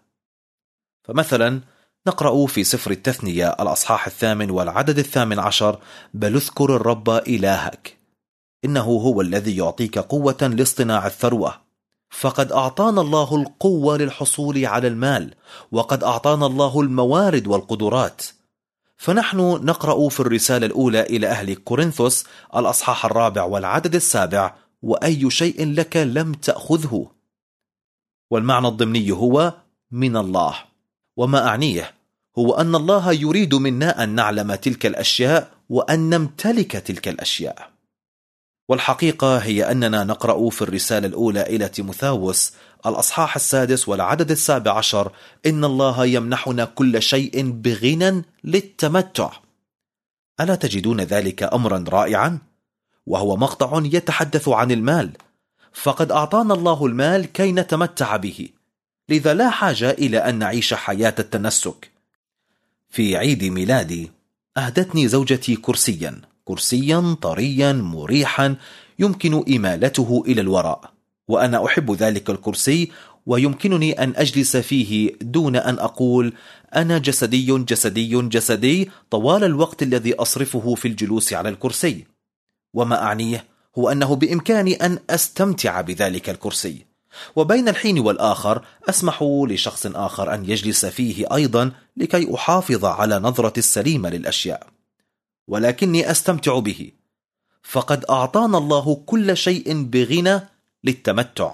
فمثلا نقرأ في سفر التثنية الأصحاح 8 والعدد 18: بل اذكر الرب إلهك، إنه هو الذي يعطيك قوة لاصطناع الثروة. فقد أعطانا الله القوة للحصول على المال، وقد أعطانا الله الموارد والقدرات. فنحن نقرأ في الرسالة الأولى إلى أهل كورنثوس الأصحاح 4 والعدد 7: وأي شيء لك لم تأخذه. والمعنى الضمني هو من الله، وما أعنيه هو أن الله يريد منا أن نعلم تلك الأشياء وأن نمتلك تلك الأشياء. والحقيقة هي أننا نقرأ في الرسالة الأولى إلى تيموثاوس الأصحاح 6 والعدد 17: إن الله يمنحنا كل شيء بغنى للتمتع. ألا تجدون ذلك أمرا رائعا؟ وهو مقطع يتحدث عن المال، فقد أعطانا الله المال كي نتمتع به، لذا لا حاجة إلى أن نعيش حياة التنسك. في عيد ميلادي أهدتني زوجتي كرسيا طريا مريحا يمكن إمالته إلى الوراء، وأنا أحب ذلك الكرسي، ويمكنني أن أجلس فيه دون أن أقول أنا جسدي طوال الوقت الذي أصرفه في الجلوس على الكرسي. وما أعنيه هو أنه بإمكاني أن أستمتع بذلك الكرسي، وبين الحين والآخر أسمح لشخص آخر أن يجلس فيه أيضا لكي أحافظ على نظرة السليمة للأشياء، ولكني أستمتع به. فقد أعطانا الله كل شيء بغنى للتمتع.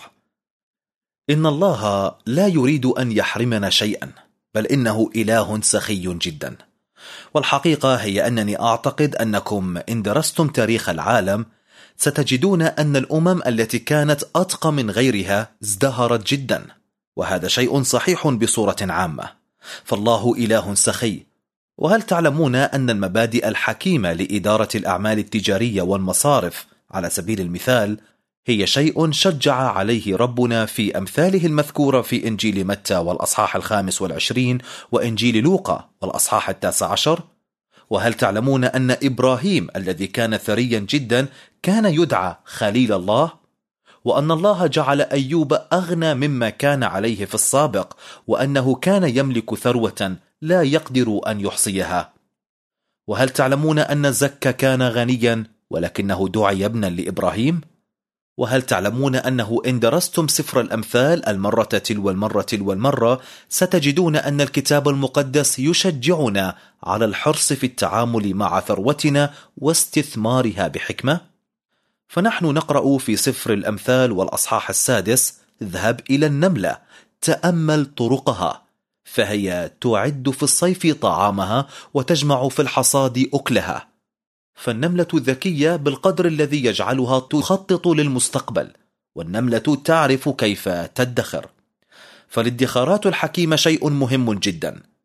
إن الله لا يريد أن يحرمنا شيئا، بل إنه إله سخي جدا. والحقيقة هي أنني أعتقد أنكم إن درستم تاريخ العالم ستجدون أن الأمم التي كانت أتقى من غيرها ازدهرت جدا، وهذا شيء صحيح بصورة عامة، فالله إله سخي. وهل تعلمون أن المبادئ الحكيمة لإدارة الأعمال التجارية والمصارف على سبيل المثال هي شيء شجع عليه ربنا في أمثاله المذكورة في إنجيل متى والأصحاح 25 وإنجيل لوقا والأصحاح 19؟ وهل تعلمون أن إبراهيم الذي كان ثريا جدا كان يدعى خليل الله؟ وأن الله جعل أيوب أغنى مما كان عليه في السابق، وأنه كان يملك ثروة لا يقدر أن يحصيها؟ وهل تعلمون أن زكا كان غنيا ولكنه دعي ابنا لإبراهيم؟ وهل تعلمون أنه إن درستم سفر الأمثال المرة تلو المرة ستجدون أن الكتاب المقدس يشجعنا على الحرص في التعامل مع ثروتنا واستثمارها بحكمة؟ فنحن نقرأ في سفر الأمثال والأصحاح 6: اذهب إلى النملة تأمل طرقها، فهي تعد في الصيف طعامها وتجمع في الحصاد أكلها. فالنملة ذكية بالقدر الذي يجعلها تخطط للمستقبل، والنملة تعرف كيف تدخر. فالادخارات الحكيمة شيء مهم جدا،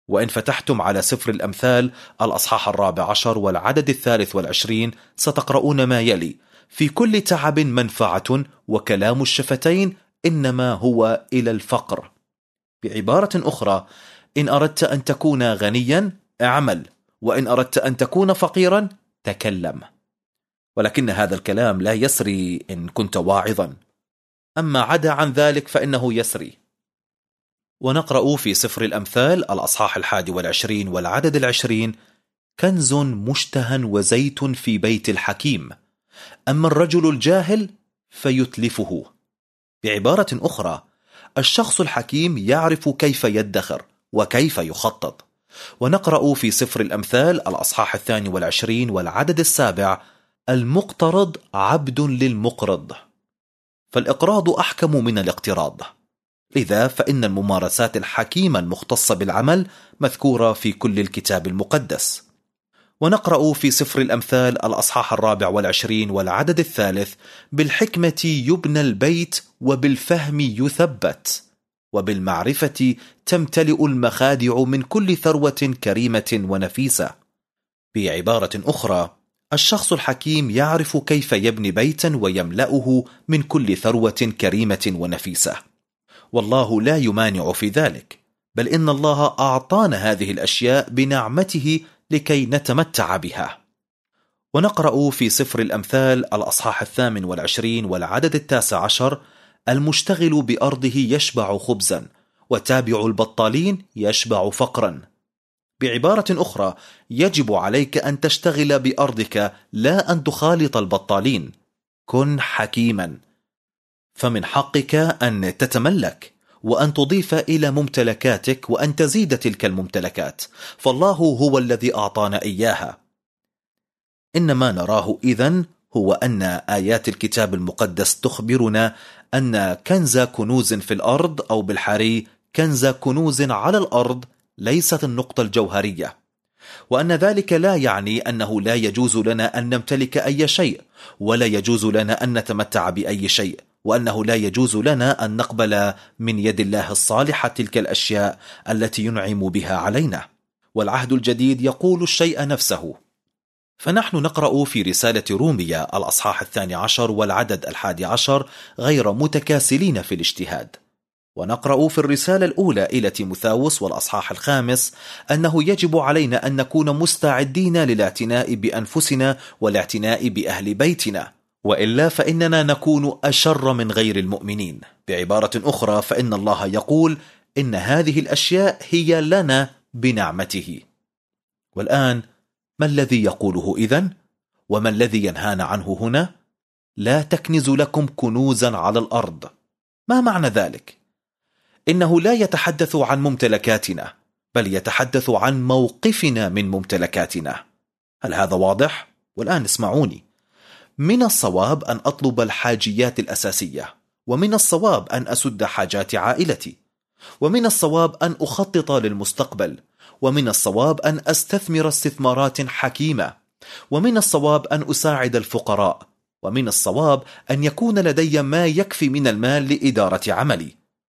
وإن فتحتم على سفر الأمثال الأصحاح 14 والعدد 23 ستقرؤون ما يلي: في كل تعب منفعة، وكلام الشفتين إنما هو إلى الفقر. بعبارة أخرى، إن أردت أن تكون غنيا اعمل، وإن أردت أن تكون فقيرا تكلم. ولكن هذا الكلام لا يسري إن كنت واعظا، أما عدا عن ذلك فإنه يسري. ونقرأ في سفر الأمثال الأصحاح 21 والعدد 20: كنز مشتهى وزيت في بيت الحكيم، أما الرجل الجاهل فيتلفه. بعبارة أخرى، الشخص الحكيم يعرف كيف يدخر وكيف يخطط. ونقرأ في سفر الأمثال الأصحاح 22 والعدد 7: المقترض عبد للمقرض. فالإقراض أحكم من الاقتراض، لذا فإن الممارسات الحكيمة المختصة بالعمل مذكورة في كل الكتاب المقدس. ونقرأ في سفر الأمثال الأصحاح 24 والعدد 3: بالحكمة يبنى البيت، وبالفهم يثبت، وبالمعرفة تمتلئ المخادع من كل ثروة كريمة ونفيسة. بعبارة أخرى، الشخص الحكيم يعرف كيف يبني بيتا ويملأه من كل ثروة كريمة ونفيسة، والله لا يمانع في ذلك، بل إن الله أعطانا هذه الأشياء بنعمته لكي نتمتع بها. ونقرأ في سفر الأمثال الأصحاح 28 والعدد 19: المشتغل بأرضه يشبع خبزا، وتابع البطالين يشبع فقرا. بعبارة أخرى، يجب عليك أن تشتغل بأرضك، لا أن تخالط البطالين. كن حكيما، فمن حقك أن تتملك، وأن تضيف إلى ممتلكاتك، وأن تزيد تلك الممتلكات، فالله هو الذي أعطانا إياها. إنما نراه إذن هو أن آيات الكتاب المقدس تخبرنا أن كنز كنوز في الأرض، أو بالحري كنز كنوز على الأرض، ليست النقطة الجوهرية، وأن ذلك لا يعني أنه لا يجوز لنا أن نمتلك أي شيء، ولا يجوز لنا أن نتمتع بأي شيء، وأنه لا يجوز لنا أن نقبل من يد الله الصالحة تلك الأشياء التي ينعم بها علينا. والعهد الجديد يقول الشيء نفسه. فنحن نقرأ في رسالة رومية الأصحاح 12 والعدد 11: غير متكاسلين في الاجتهاد. ونقرأ في الرسالة الأولى إلى تيموثاوس والأصحاح 5 أنه يجب علينا أن نكون مستعدين للاعتناء بأنفسنا والاعتناء بأهل بيتنا، وإلا فإننا نكون أشر من غير المؤمنين. بعبارة أخرى، فإن الله يقول إن هذه الأشياء هي لنا بنعمته. والآن ما الذي يقوله إذن؟ وما الذي ينهانا عنه هنا؟ لا تكنز لكم كنوزا على الأرض. ما معنى ذلك؟ إنه لا يتحدث عن ممتلكاتنا، بل يتحدث عن موقفنا من ممتلكاتنا. هل هذا واضح؟ والآن اسمعوني. من الصواب أن أطلب الحاجيات الأساسية، ومن الصواب أن أسد حاجات عائلتي، ومن الصواب أن أخطط للمستقبل، ومن الصواب أن أستثمر استثمارات حكيمة، ومن الصواب أن أساعد الفقراء، ومن الصواب أن يكون لدي ما يكفي من المال لإدارة عملي.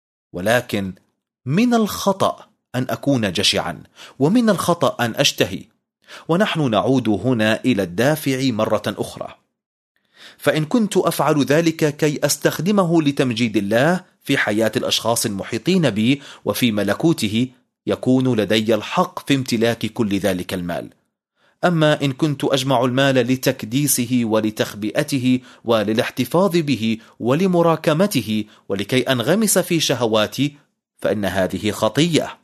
ولكن من الخطأ أن أكون جشعا، ومن الخطأ أن أشتهي. ونحن نعود هنا إلى الدافع مرة أخرى. فإن كنت أفعل ذلك كي أستخدمه لتمجيد الله في حياة الأشخاص المحيطين بي وفي ملكوته، يكون لدي الحق في امتلاك كل ذلك المال. أما إن كنت أجمع المال لتكديسه ولتخبئته وللاحتفاظ به ولمراكمته ولكي أنغمس في شهواتي، فإن هذه خطية.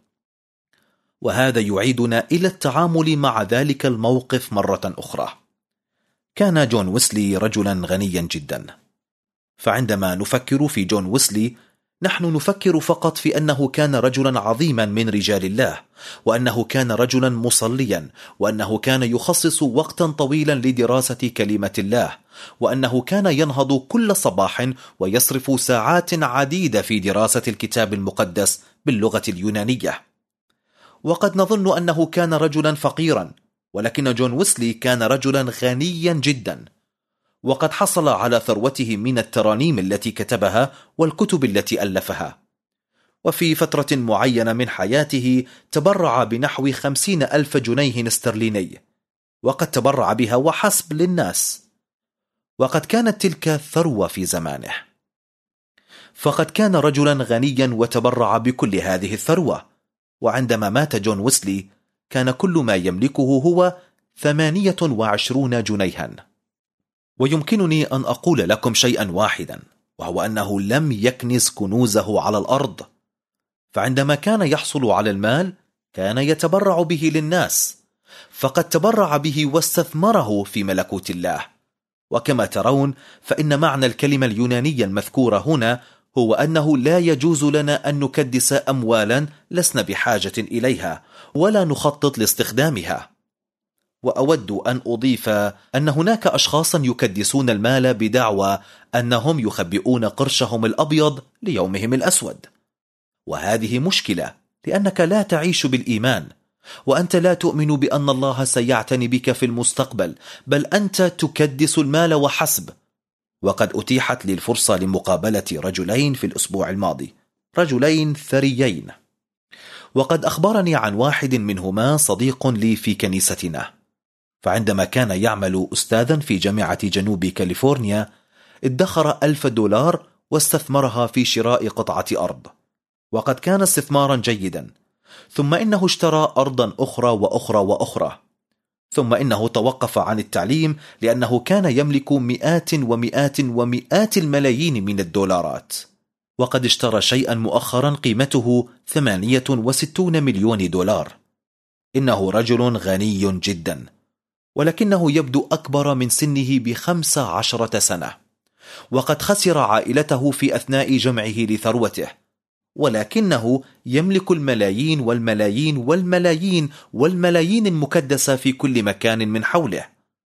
وهذا يعيدنا إلى التعامل مع ذلك الموقف مرة أخرى. كان جون ويسلي رجلا غنيا جدا، فعندما نفكر في جون ويسلي نحن نفكر فقط في أنه كان رجلا عظيما من رجال الله، وأنه كان رجلا مصليا، وأنه كان يخصص وقتا طويلا لدراسة كلمة الله، وأنه كان ينهض كل صباح ويصرف ساعات عديدة في دراسة الكتاب المقدس باللغة اليونانية. وقد نظن أنه كان رجلا فقيرا، ولكن جون ويسلي كان رجلا غنيا جدا، وقد حصل على ثروته من الترانيم التي كتبها والكتب التي ألفها. وفي فترة معينة من حياته تبرع بنحو 50,000 جنيه استرليني، وقد تبرع بها وحسب للناس، وقد كانت تلك ثروة في زمانه، فقد كان رجلا غنيا وتبرع بكل هذه الثروة. وعندما مات جون ويسلي كان كل ما يملكه هو 28 جنيها. ويمكنني أن أقول لكم شيئا واحدا، وهو أنه لم يكنز كنوزه على الأرض، فعندما كان يحصل على المال كان يتبرع به للناس، فقد تبرع به واستثمره في ملكوت الله. وكما ترون فإن معنى الكلمة اليونانية المذكورة هنا هو أنه لا يجوز لنا أن نكدس أموالا لسنا بحاجة إليها ولا نخطط لاستخدامها. وأود أن أضيف أن هناك أشخاصا يكدسون المال بدعوى أنهم يخبئون قرشهم الأبيض ليومهم الأسود، وهذه مشكلة، لأنك لا تعيش بالإيمان، وأنت لا تؤمن بأن الله سيعتني بك في المستقبل، بل أنت تكدس المال وحسب. وقد أتيحت لي الفرصة لمقابلة رجلين في الأسبوع الماضي، رجلين ثريين، وقد أخبرني عن واحد منهما صديق لي في كنيستنا، فعندما كان يعمل أستاذا في جامعة جنوب كاليفورنيا ادخر $1000 واستثمرها في شراء قطعة أرض، وقد كان استثمارا جيدا، ثم إنه اشترى أرضا أخرى وأخرى وأخرى، ثم إنه توقف عن التعليم لأنه كان يملك مئات ومئات ومئات الملايين من الدولارات، وقد اشترى شيئا مؤخرا قيمته 68 مليون دولار. إنه رجل غني جدا، ولكنه يبدو أكبر من سنه ب15 سنة، وقد خسر عائلته في أثناء جمعه لثروته، ولكنه يملك الملايين والملايين والملايين والملايين المكدسة في كل مكان من حوله.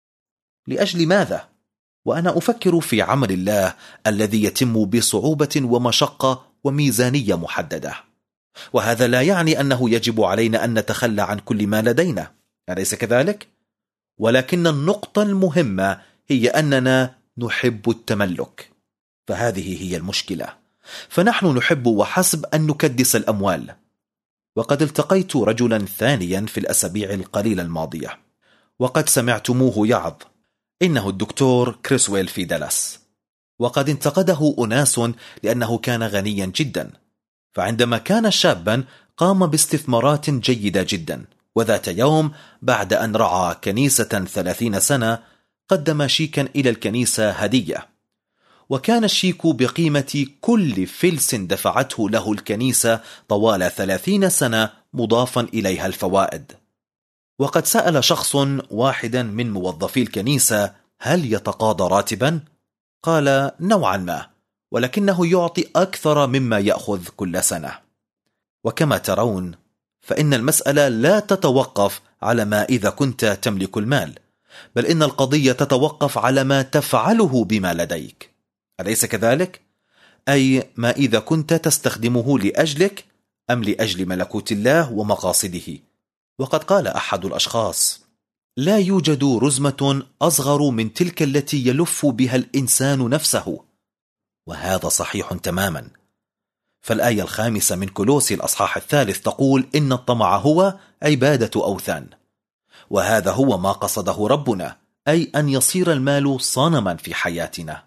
لأجل ماذا؟ وأنا أفكر في عمل الله الذي يتم بصعوبة ومشقة وميزانية محددة، وهذا لا يعني أنه يجب علينا أن نتخلى عن كل ما لدينا، أليس كذلك؟ ولكن النقطة المهمة هي أننا نحب التملك، فهذه هي المشكلة، فنحن نحب وحسب أن نكدس الأموال. وقد التقيت رجلا ثانيا في الأسابيع القليلة الماضية، وقد سمعتموه يعظ، إنه الدكتور كريسويل في دالاس، وقد انتقده أناس لأنه كان غنيا جدا، فعندما كان شابا قام باستثمارات جيدة جدا، وذات يوم بعد أن رعى كنيسة 30 سنة قدم شيكا إلى الكنيسة هدية، وكان الشيك بقيمة كل فلس دفعته له الكنيسة طوال 30 سنة مضافا إليها الفوائد. وقد سأل شخص واحدا من موظفي الكنيسة هل يتقاضى راتبا؟ قال نوعا ما، ولكنه يعطي أكثر مما يأخذ كل سنة. وكما ترون فإن المسألة لا تتوقف على ما إذا كنت تملك المال، بل إن القضية تتوقف على ما تفعله بما لديك، أليس كذلك؟ أي ما إذا كنت تستخدمه لأجلك أم لأجل ملكوت الله ومقاصده. وقد قال أحد الأشخاص لا يوجد رزمة أصغر من تلك التي يلف بها الإنسان نفسه، وهذا صحيح تماما. فالآية 5 من كولوسي الأصحاح 3 تقول إن الطمع هو عبادة أوثان، وهذا هو ما قصده ربنا، أي أن يصير المال صنما في حياتنا.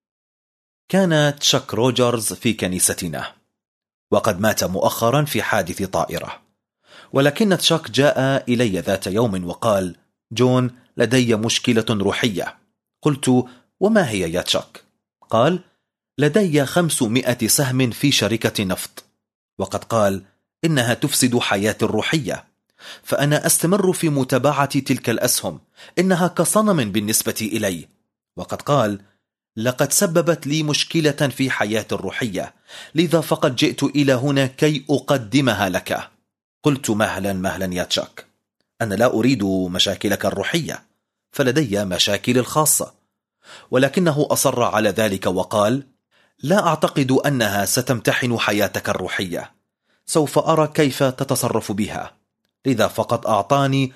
كان تشاك روجرز في كنيستنا، وقد مات مؤخرا في حادث طائرة، ولكن تشاك جاء إلي ذات يوم وقال جون لدي مشكلة روحية. قلت وما هي يا تشاك؟ قال لدي 500 سهم في شركة نفط، وقد قال إنها تفسد حياتي الروحية، فأنا أستمر في متابعة تلك الأسهم، إنها كصنم بالنسبة إلي. وقد قال لقد سببت لي مشكلة في حياتي الروحية، لذا فقد جئت إلى هنا كي أقدمها لك. قلت مهلا يا تشاك، أنا لا أريد مشاكلك الروحية، فلدي مشاكل الخاصة. ولكنه أصر على ذلك وقال لا أعتقد أنها ستمتحن حياتك الروحية، سوف أرى كيف تتصرف بها. لذا فقد أعطاني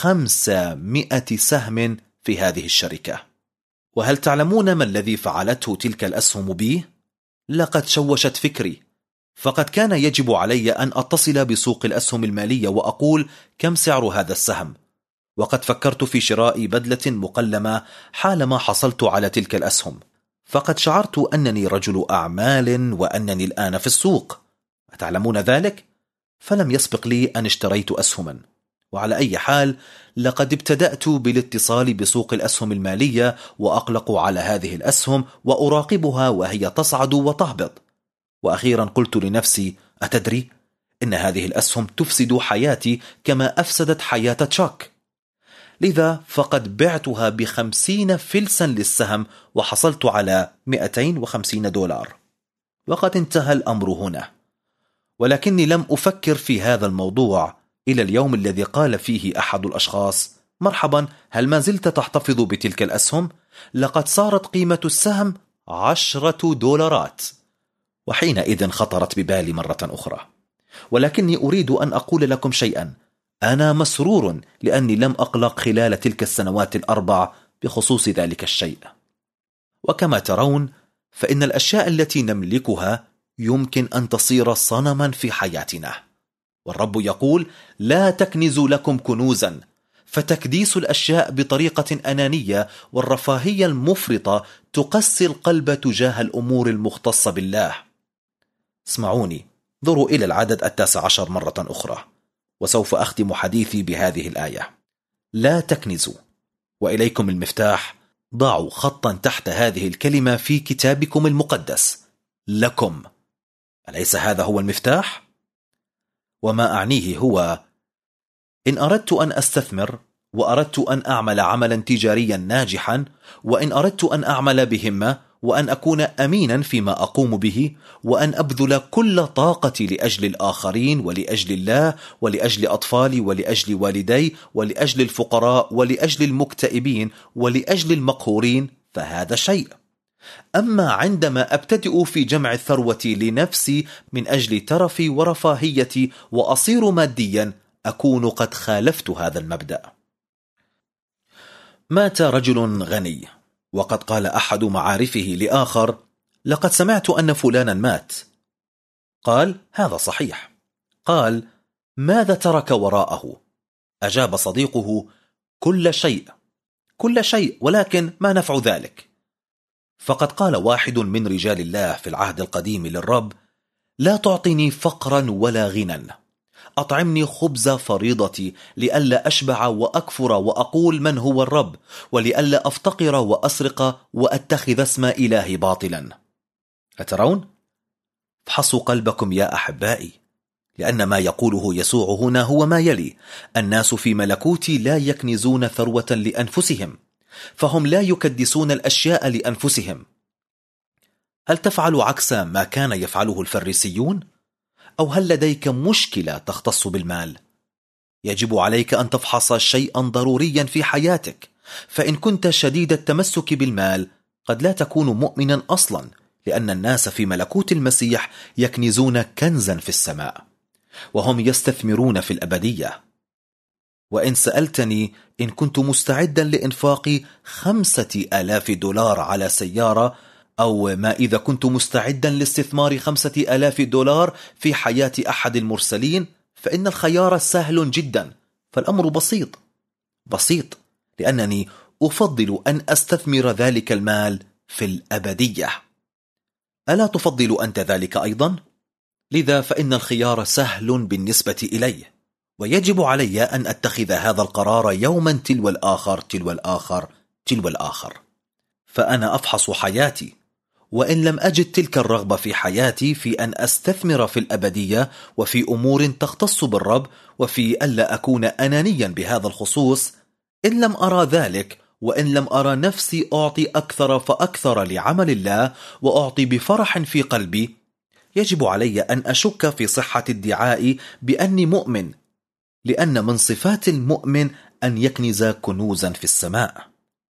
500 سهم في هذه الشركة. وهل تعلمون ما الذي فعلته تلك الأسهم بي؟ لقد شوشت فكري، فقد كان يجب علي أن أتصل بسوق الأسهم المالية وأقول كم سعر هذا السهم، وقد فكرت في شراء بدلة مقلمة حالما حصلت على تلك الأسهم، فقد شعرت أنني رجل أعمال وأنني الآن في السوق. أتعلمون ذلك؟ فلم يسبق لي أن اشتريت أسهما. وعلى أي حال، لقد ابتدأت بالاتصال بسوق الأسهم المالية وأقلق على هذه الأسهم وأراقبها وهي تصعد وتهبط. وأخيرا قلت لنفسي: أتدري؟ إن هذه الأسهم تفسد حياتي كما أفسدت حياة تشاك. لذا فقد بعتها ب50 فلسا للسهم وحصلت على $250. وقد انتهى الأمر هنا. ولكني لم أفكر في هذا الموضوع إلى اليوم الذي قال فيه أحد الأشخاص: مرحبا، هل ما زلت تحتفظ بتلك الأسهم؟ لقد صارت قيمة السهم $10. وحينئذ خطرت ببالي مرة أخرى. ولكني أريد أن أقول لكم شيئا: أنا مسرور لأني لم أقلق خلال تلك السنوات ال4 بخصوص ذلك الشيء. وكما ترون، فإن الأشياء التي نملكها يمكن أن تصير صنما في حياتنا. والرب يقول: لا تكنزوا لكم كنوزا، فتكديس الأشياء بطريقة أنانية والرفاهية المفرطة تقسي القلب تجاه الأمور المختصة بالله. اسمعوني، انظروا إلى العدد 19 مرة أخرى، وسوف أختم حديثي بهذه الآية: لا تكنزوا. وإليكم المفتاح، ضعوا خطا تحت هذه الكلمة في كتابكم المقدس: لكم. أليس هذا هو المفتاح؟ وما أعنيه هو: إن أردت أن أستثمر، وأردت أن أعمل عملا تجاريا ناجحا، وإن أردت أن أعمل بهمة، وأن أكون أمينا فيما أقوم به، وأن أبذل كل طاقتي لأجل الآخرين ولأجل الله ولأجل أطفالي ولأجل والدي ولأجل الفقراء ولأجل المكتئبين ولأجل المقهورين، فهذا شيء. أما عندما أبتدئ في جمع الثروة لنفسي من أجل ترفي ورفاهيتي وأصير ماديا، أكون قد خالفت هذا المبدأ. مات رجل غني، وقد قال أحد معارفه لآخر: لقد سمعت أن فلانا مات. قال: هذا صحيح. قال: ماذا ترك وراءه؟ أجاب صديقه: كل شيء. كل شيء، ولكن ما نفع ذلك؟ فقد قال واحد من رجال الله في العهد القديم للرب: لا تعطني فقرا ولا غنى، أطعمني خبز فريضتي لئلا أشبع وأكفر وأقول من هو الرب، ولئلا أفتقر وأسرق وأتخذ اسم إلهي باطلا. أترون؟ فحصوا قلبكم يا أحبائي، لأن ما يقوله يسوع هنا هو ما يلي: الناس في ملكوتي لا يكنزون ثروة لأنفسهم، فهم لا يكدسون الأشياء لأنفسهم. هل تفعل عكس ما كان يفعله الفريسيون؟ أو هل لديك مشكلة تختص بالمال؟ يجب عليك أن تفحص شيئا ضروريا في حياتك، فإن كنت شديد التمسك بالمال قد لا تكون مؤمنا أصلا، لأن الناس في ملكوت المسيح يكنزون كنزا في السماء، وهم يستثمرون في الأبدية. وإن سألتني إن كنت مستعدا لإنفاق $5,000 على سيارة، أو ما إذا كنت مستعدا لاستثمار $5,000 في حياة أحد المرسلين، فإن الخيار سهل جدا. فالأمر بسيط، لأنني أفضل أن أستثمر ذلك المال في الأبدية. ألا تفضل أنت ذلك أيضا؟ لذا فإن الخيار سهل بالنسبة إلي، ويجب علي أن أتخذ هذا القرار يوما تلو الآخر. فأنا أفحص حياتي، وإن لم أجد تلك الرغبة في حياتي في أن أستثمر في الأبدية وفي أمور تختص بالرب، وفي ألا أكون أنانيا بهذا الخصوص، إن لم أرى ذلك، وإن لم أرى نفسي أعطي أكثر فأكثر لعمل الله وأعطي بفرح في قلبي، يجب علي أن أشك في صحة ادعائي بأني مؤمن، لأن من صفات المؤمن أن يكنز كنوزا في السماء.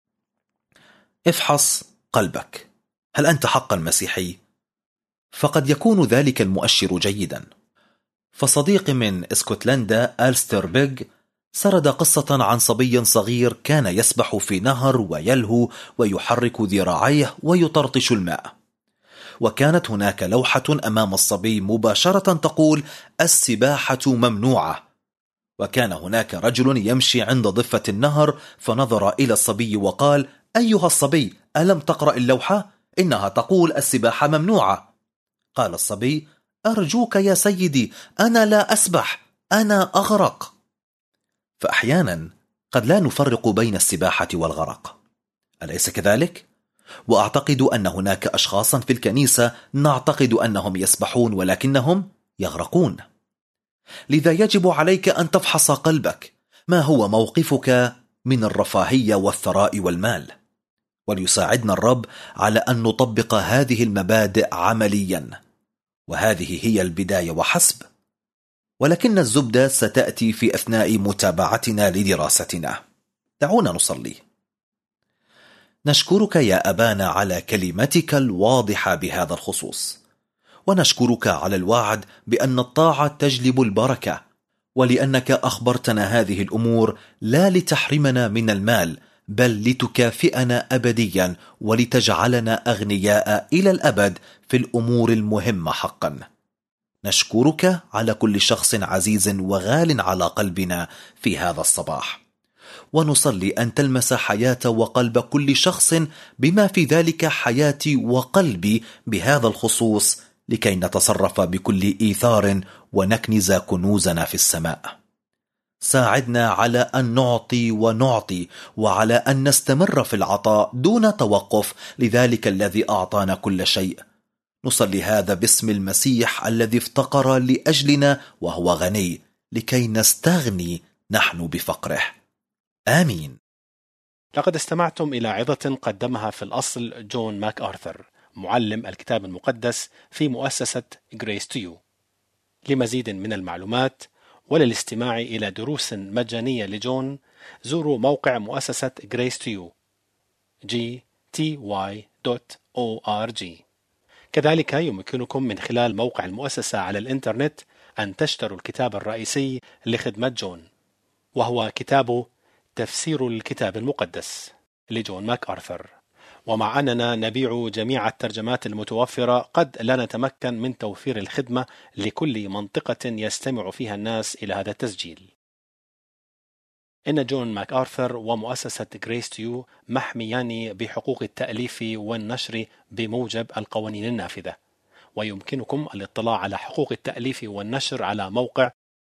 افحص قلبك، هل أنت حقا مسيحي؟ فقد يكون ذلك المؤشر جيدا. فصديق من اسكتلندا ألستر بيج سرد قصة عن صبي صغير كان يسبح في نهر ويلهو ويحرك ذراعيه ويطرطش الماء، وكانت هناك لوحة أمام الصبي مباشرة تقول: السباحة ممنوعة. وكان هناك رجل يمشي عند ضفة النهر، فنظر إلى الصبي وقال: أيها الصبي، ألم تقرأ اللوحة؟ إنها تقول السباحة ممنوعة. قال الصبي: أرجوك يا سيدي، أنا لا أسبح، أنا أغرق. فأحيانا قد لا نفرق بين السباحة والغرق، أليس كذلك؟ وأعتقد أن هناك أشخاصا في الكنيسة نعتقد أنهم يسبحون ولكنهم يغرقون. لذا يجب عليك أن تفحص قلبك، ما هو موقفك من الرفاهية والثراء والمال؟ وليساعدنا الرب على أن نطبق هذه المبادئ عمليا، وهذه هي البداية وحسب. ولكن الزبدة ستأتي في أثناء متابعتنا لدراستنا. دعونا نصلي. نشكرك يا أبانا على كلمتك الواضحة بهذا الخصوص، ونشكرك على الوعد بأن الطاعة تجلب البركة، ولأنك أخبرتنا هذه الأمور لا لتحرمنا من المال، بل لتكافئنا أبديا ولتجعلنا أغنياء إلى الأبد في الأمور المهمة حقا. نشكرك على كل شخص عزيز وغال على قلبنا في هذا الصباح، ونصلي أن تلمس حياة وقلب كل شخص بما في ذلك حياتي وقلبي بهذا الخصوص، لكي نتصرف بكل إيثار ونكنز كنوزنا في السماء. ساعدنا على أن نعطي ونعطي، وعلى أن نستمر في العطاء دون توقف لذلك الذي أعطانا كل شيء. نصلي هذا باسم المسيح الذي افتقر لأجلنا وهو غني، لكي نستغني نحن بفقره. آمين. لقد استمعتم إلى عظة قدمها في الأصل جون ماك آرثر، معلم الكتاب المقدس في مؤسسة Grace to You. لمزيد من المعلومات وللاستماع إلى دروس مجانية لجون، زوروا موقع مؤسسة Grace to You gty.org. كذلك يمكنكم من خلال موقع المؤسسة على الإنترنت أن تشتروا الكتاب الرئيسي لخدمة جون، وهو كتاب تفسير الكتاب المقدس لجون ماك آرثر. ومع أننا نبيع جميع الترجمات المتوفرة، قد لا نتمكن من توفير الخدمة لكل منطقة يستمع فيها الناس إلى هذا التسجيل. إن جون ماك آرثر ومؤسسة Grace to You محميان بحقوق التأليف والنشر بموجب القوانين النافذة، ويمكنكم الاطلاع على حقوق التأليف والنشر على موقع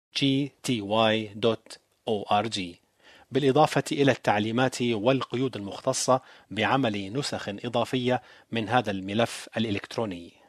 gty.org، بالإضافة إلى التعليمات والقيود المختصة بعمل نسخ إضافية من هذا الملف الإلكتروني.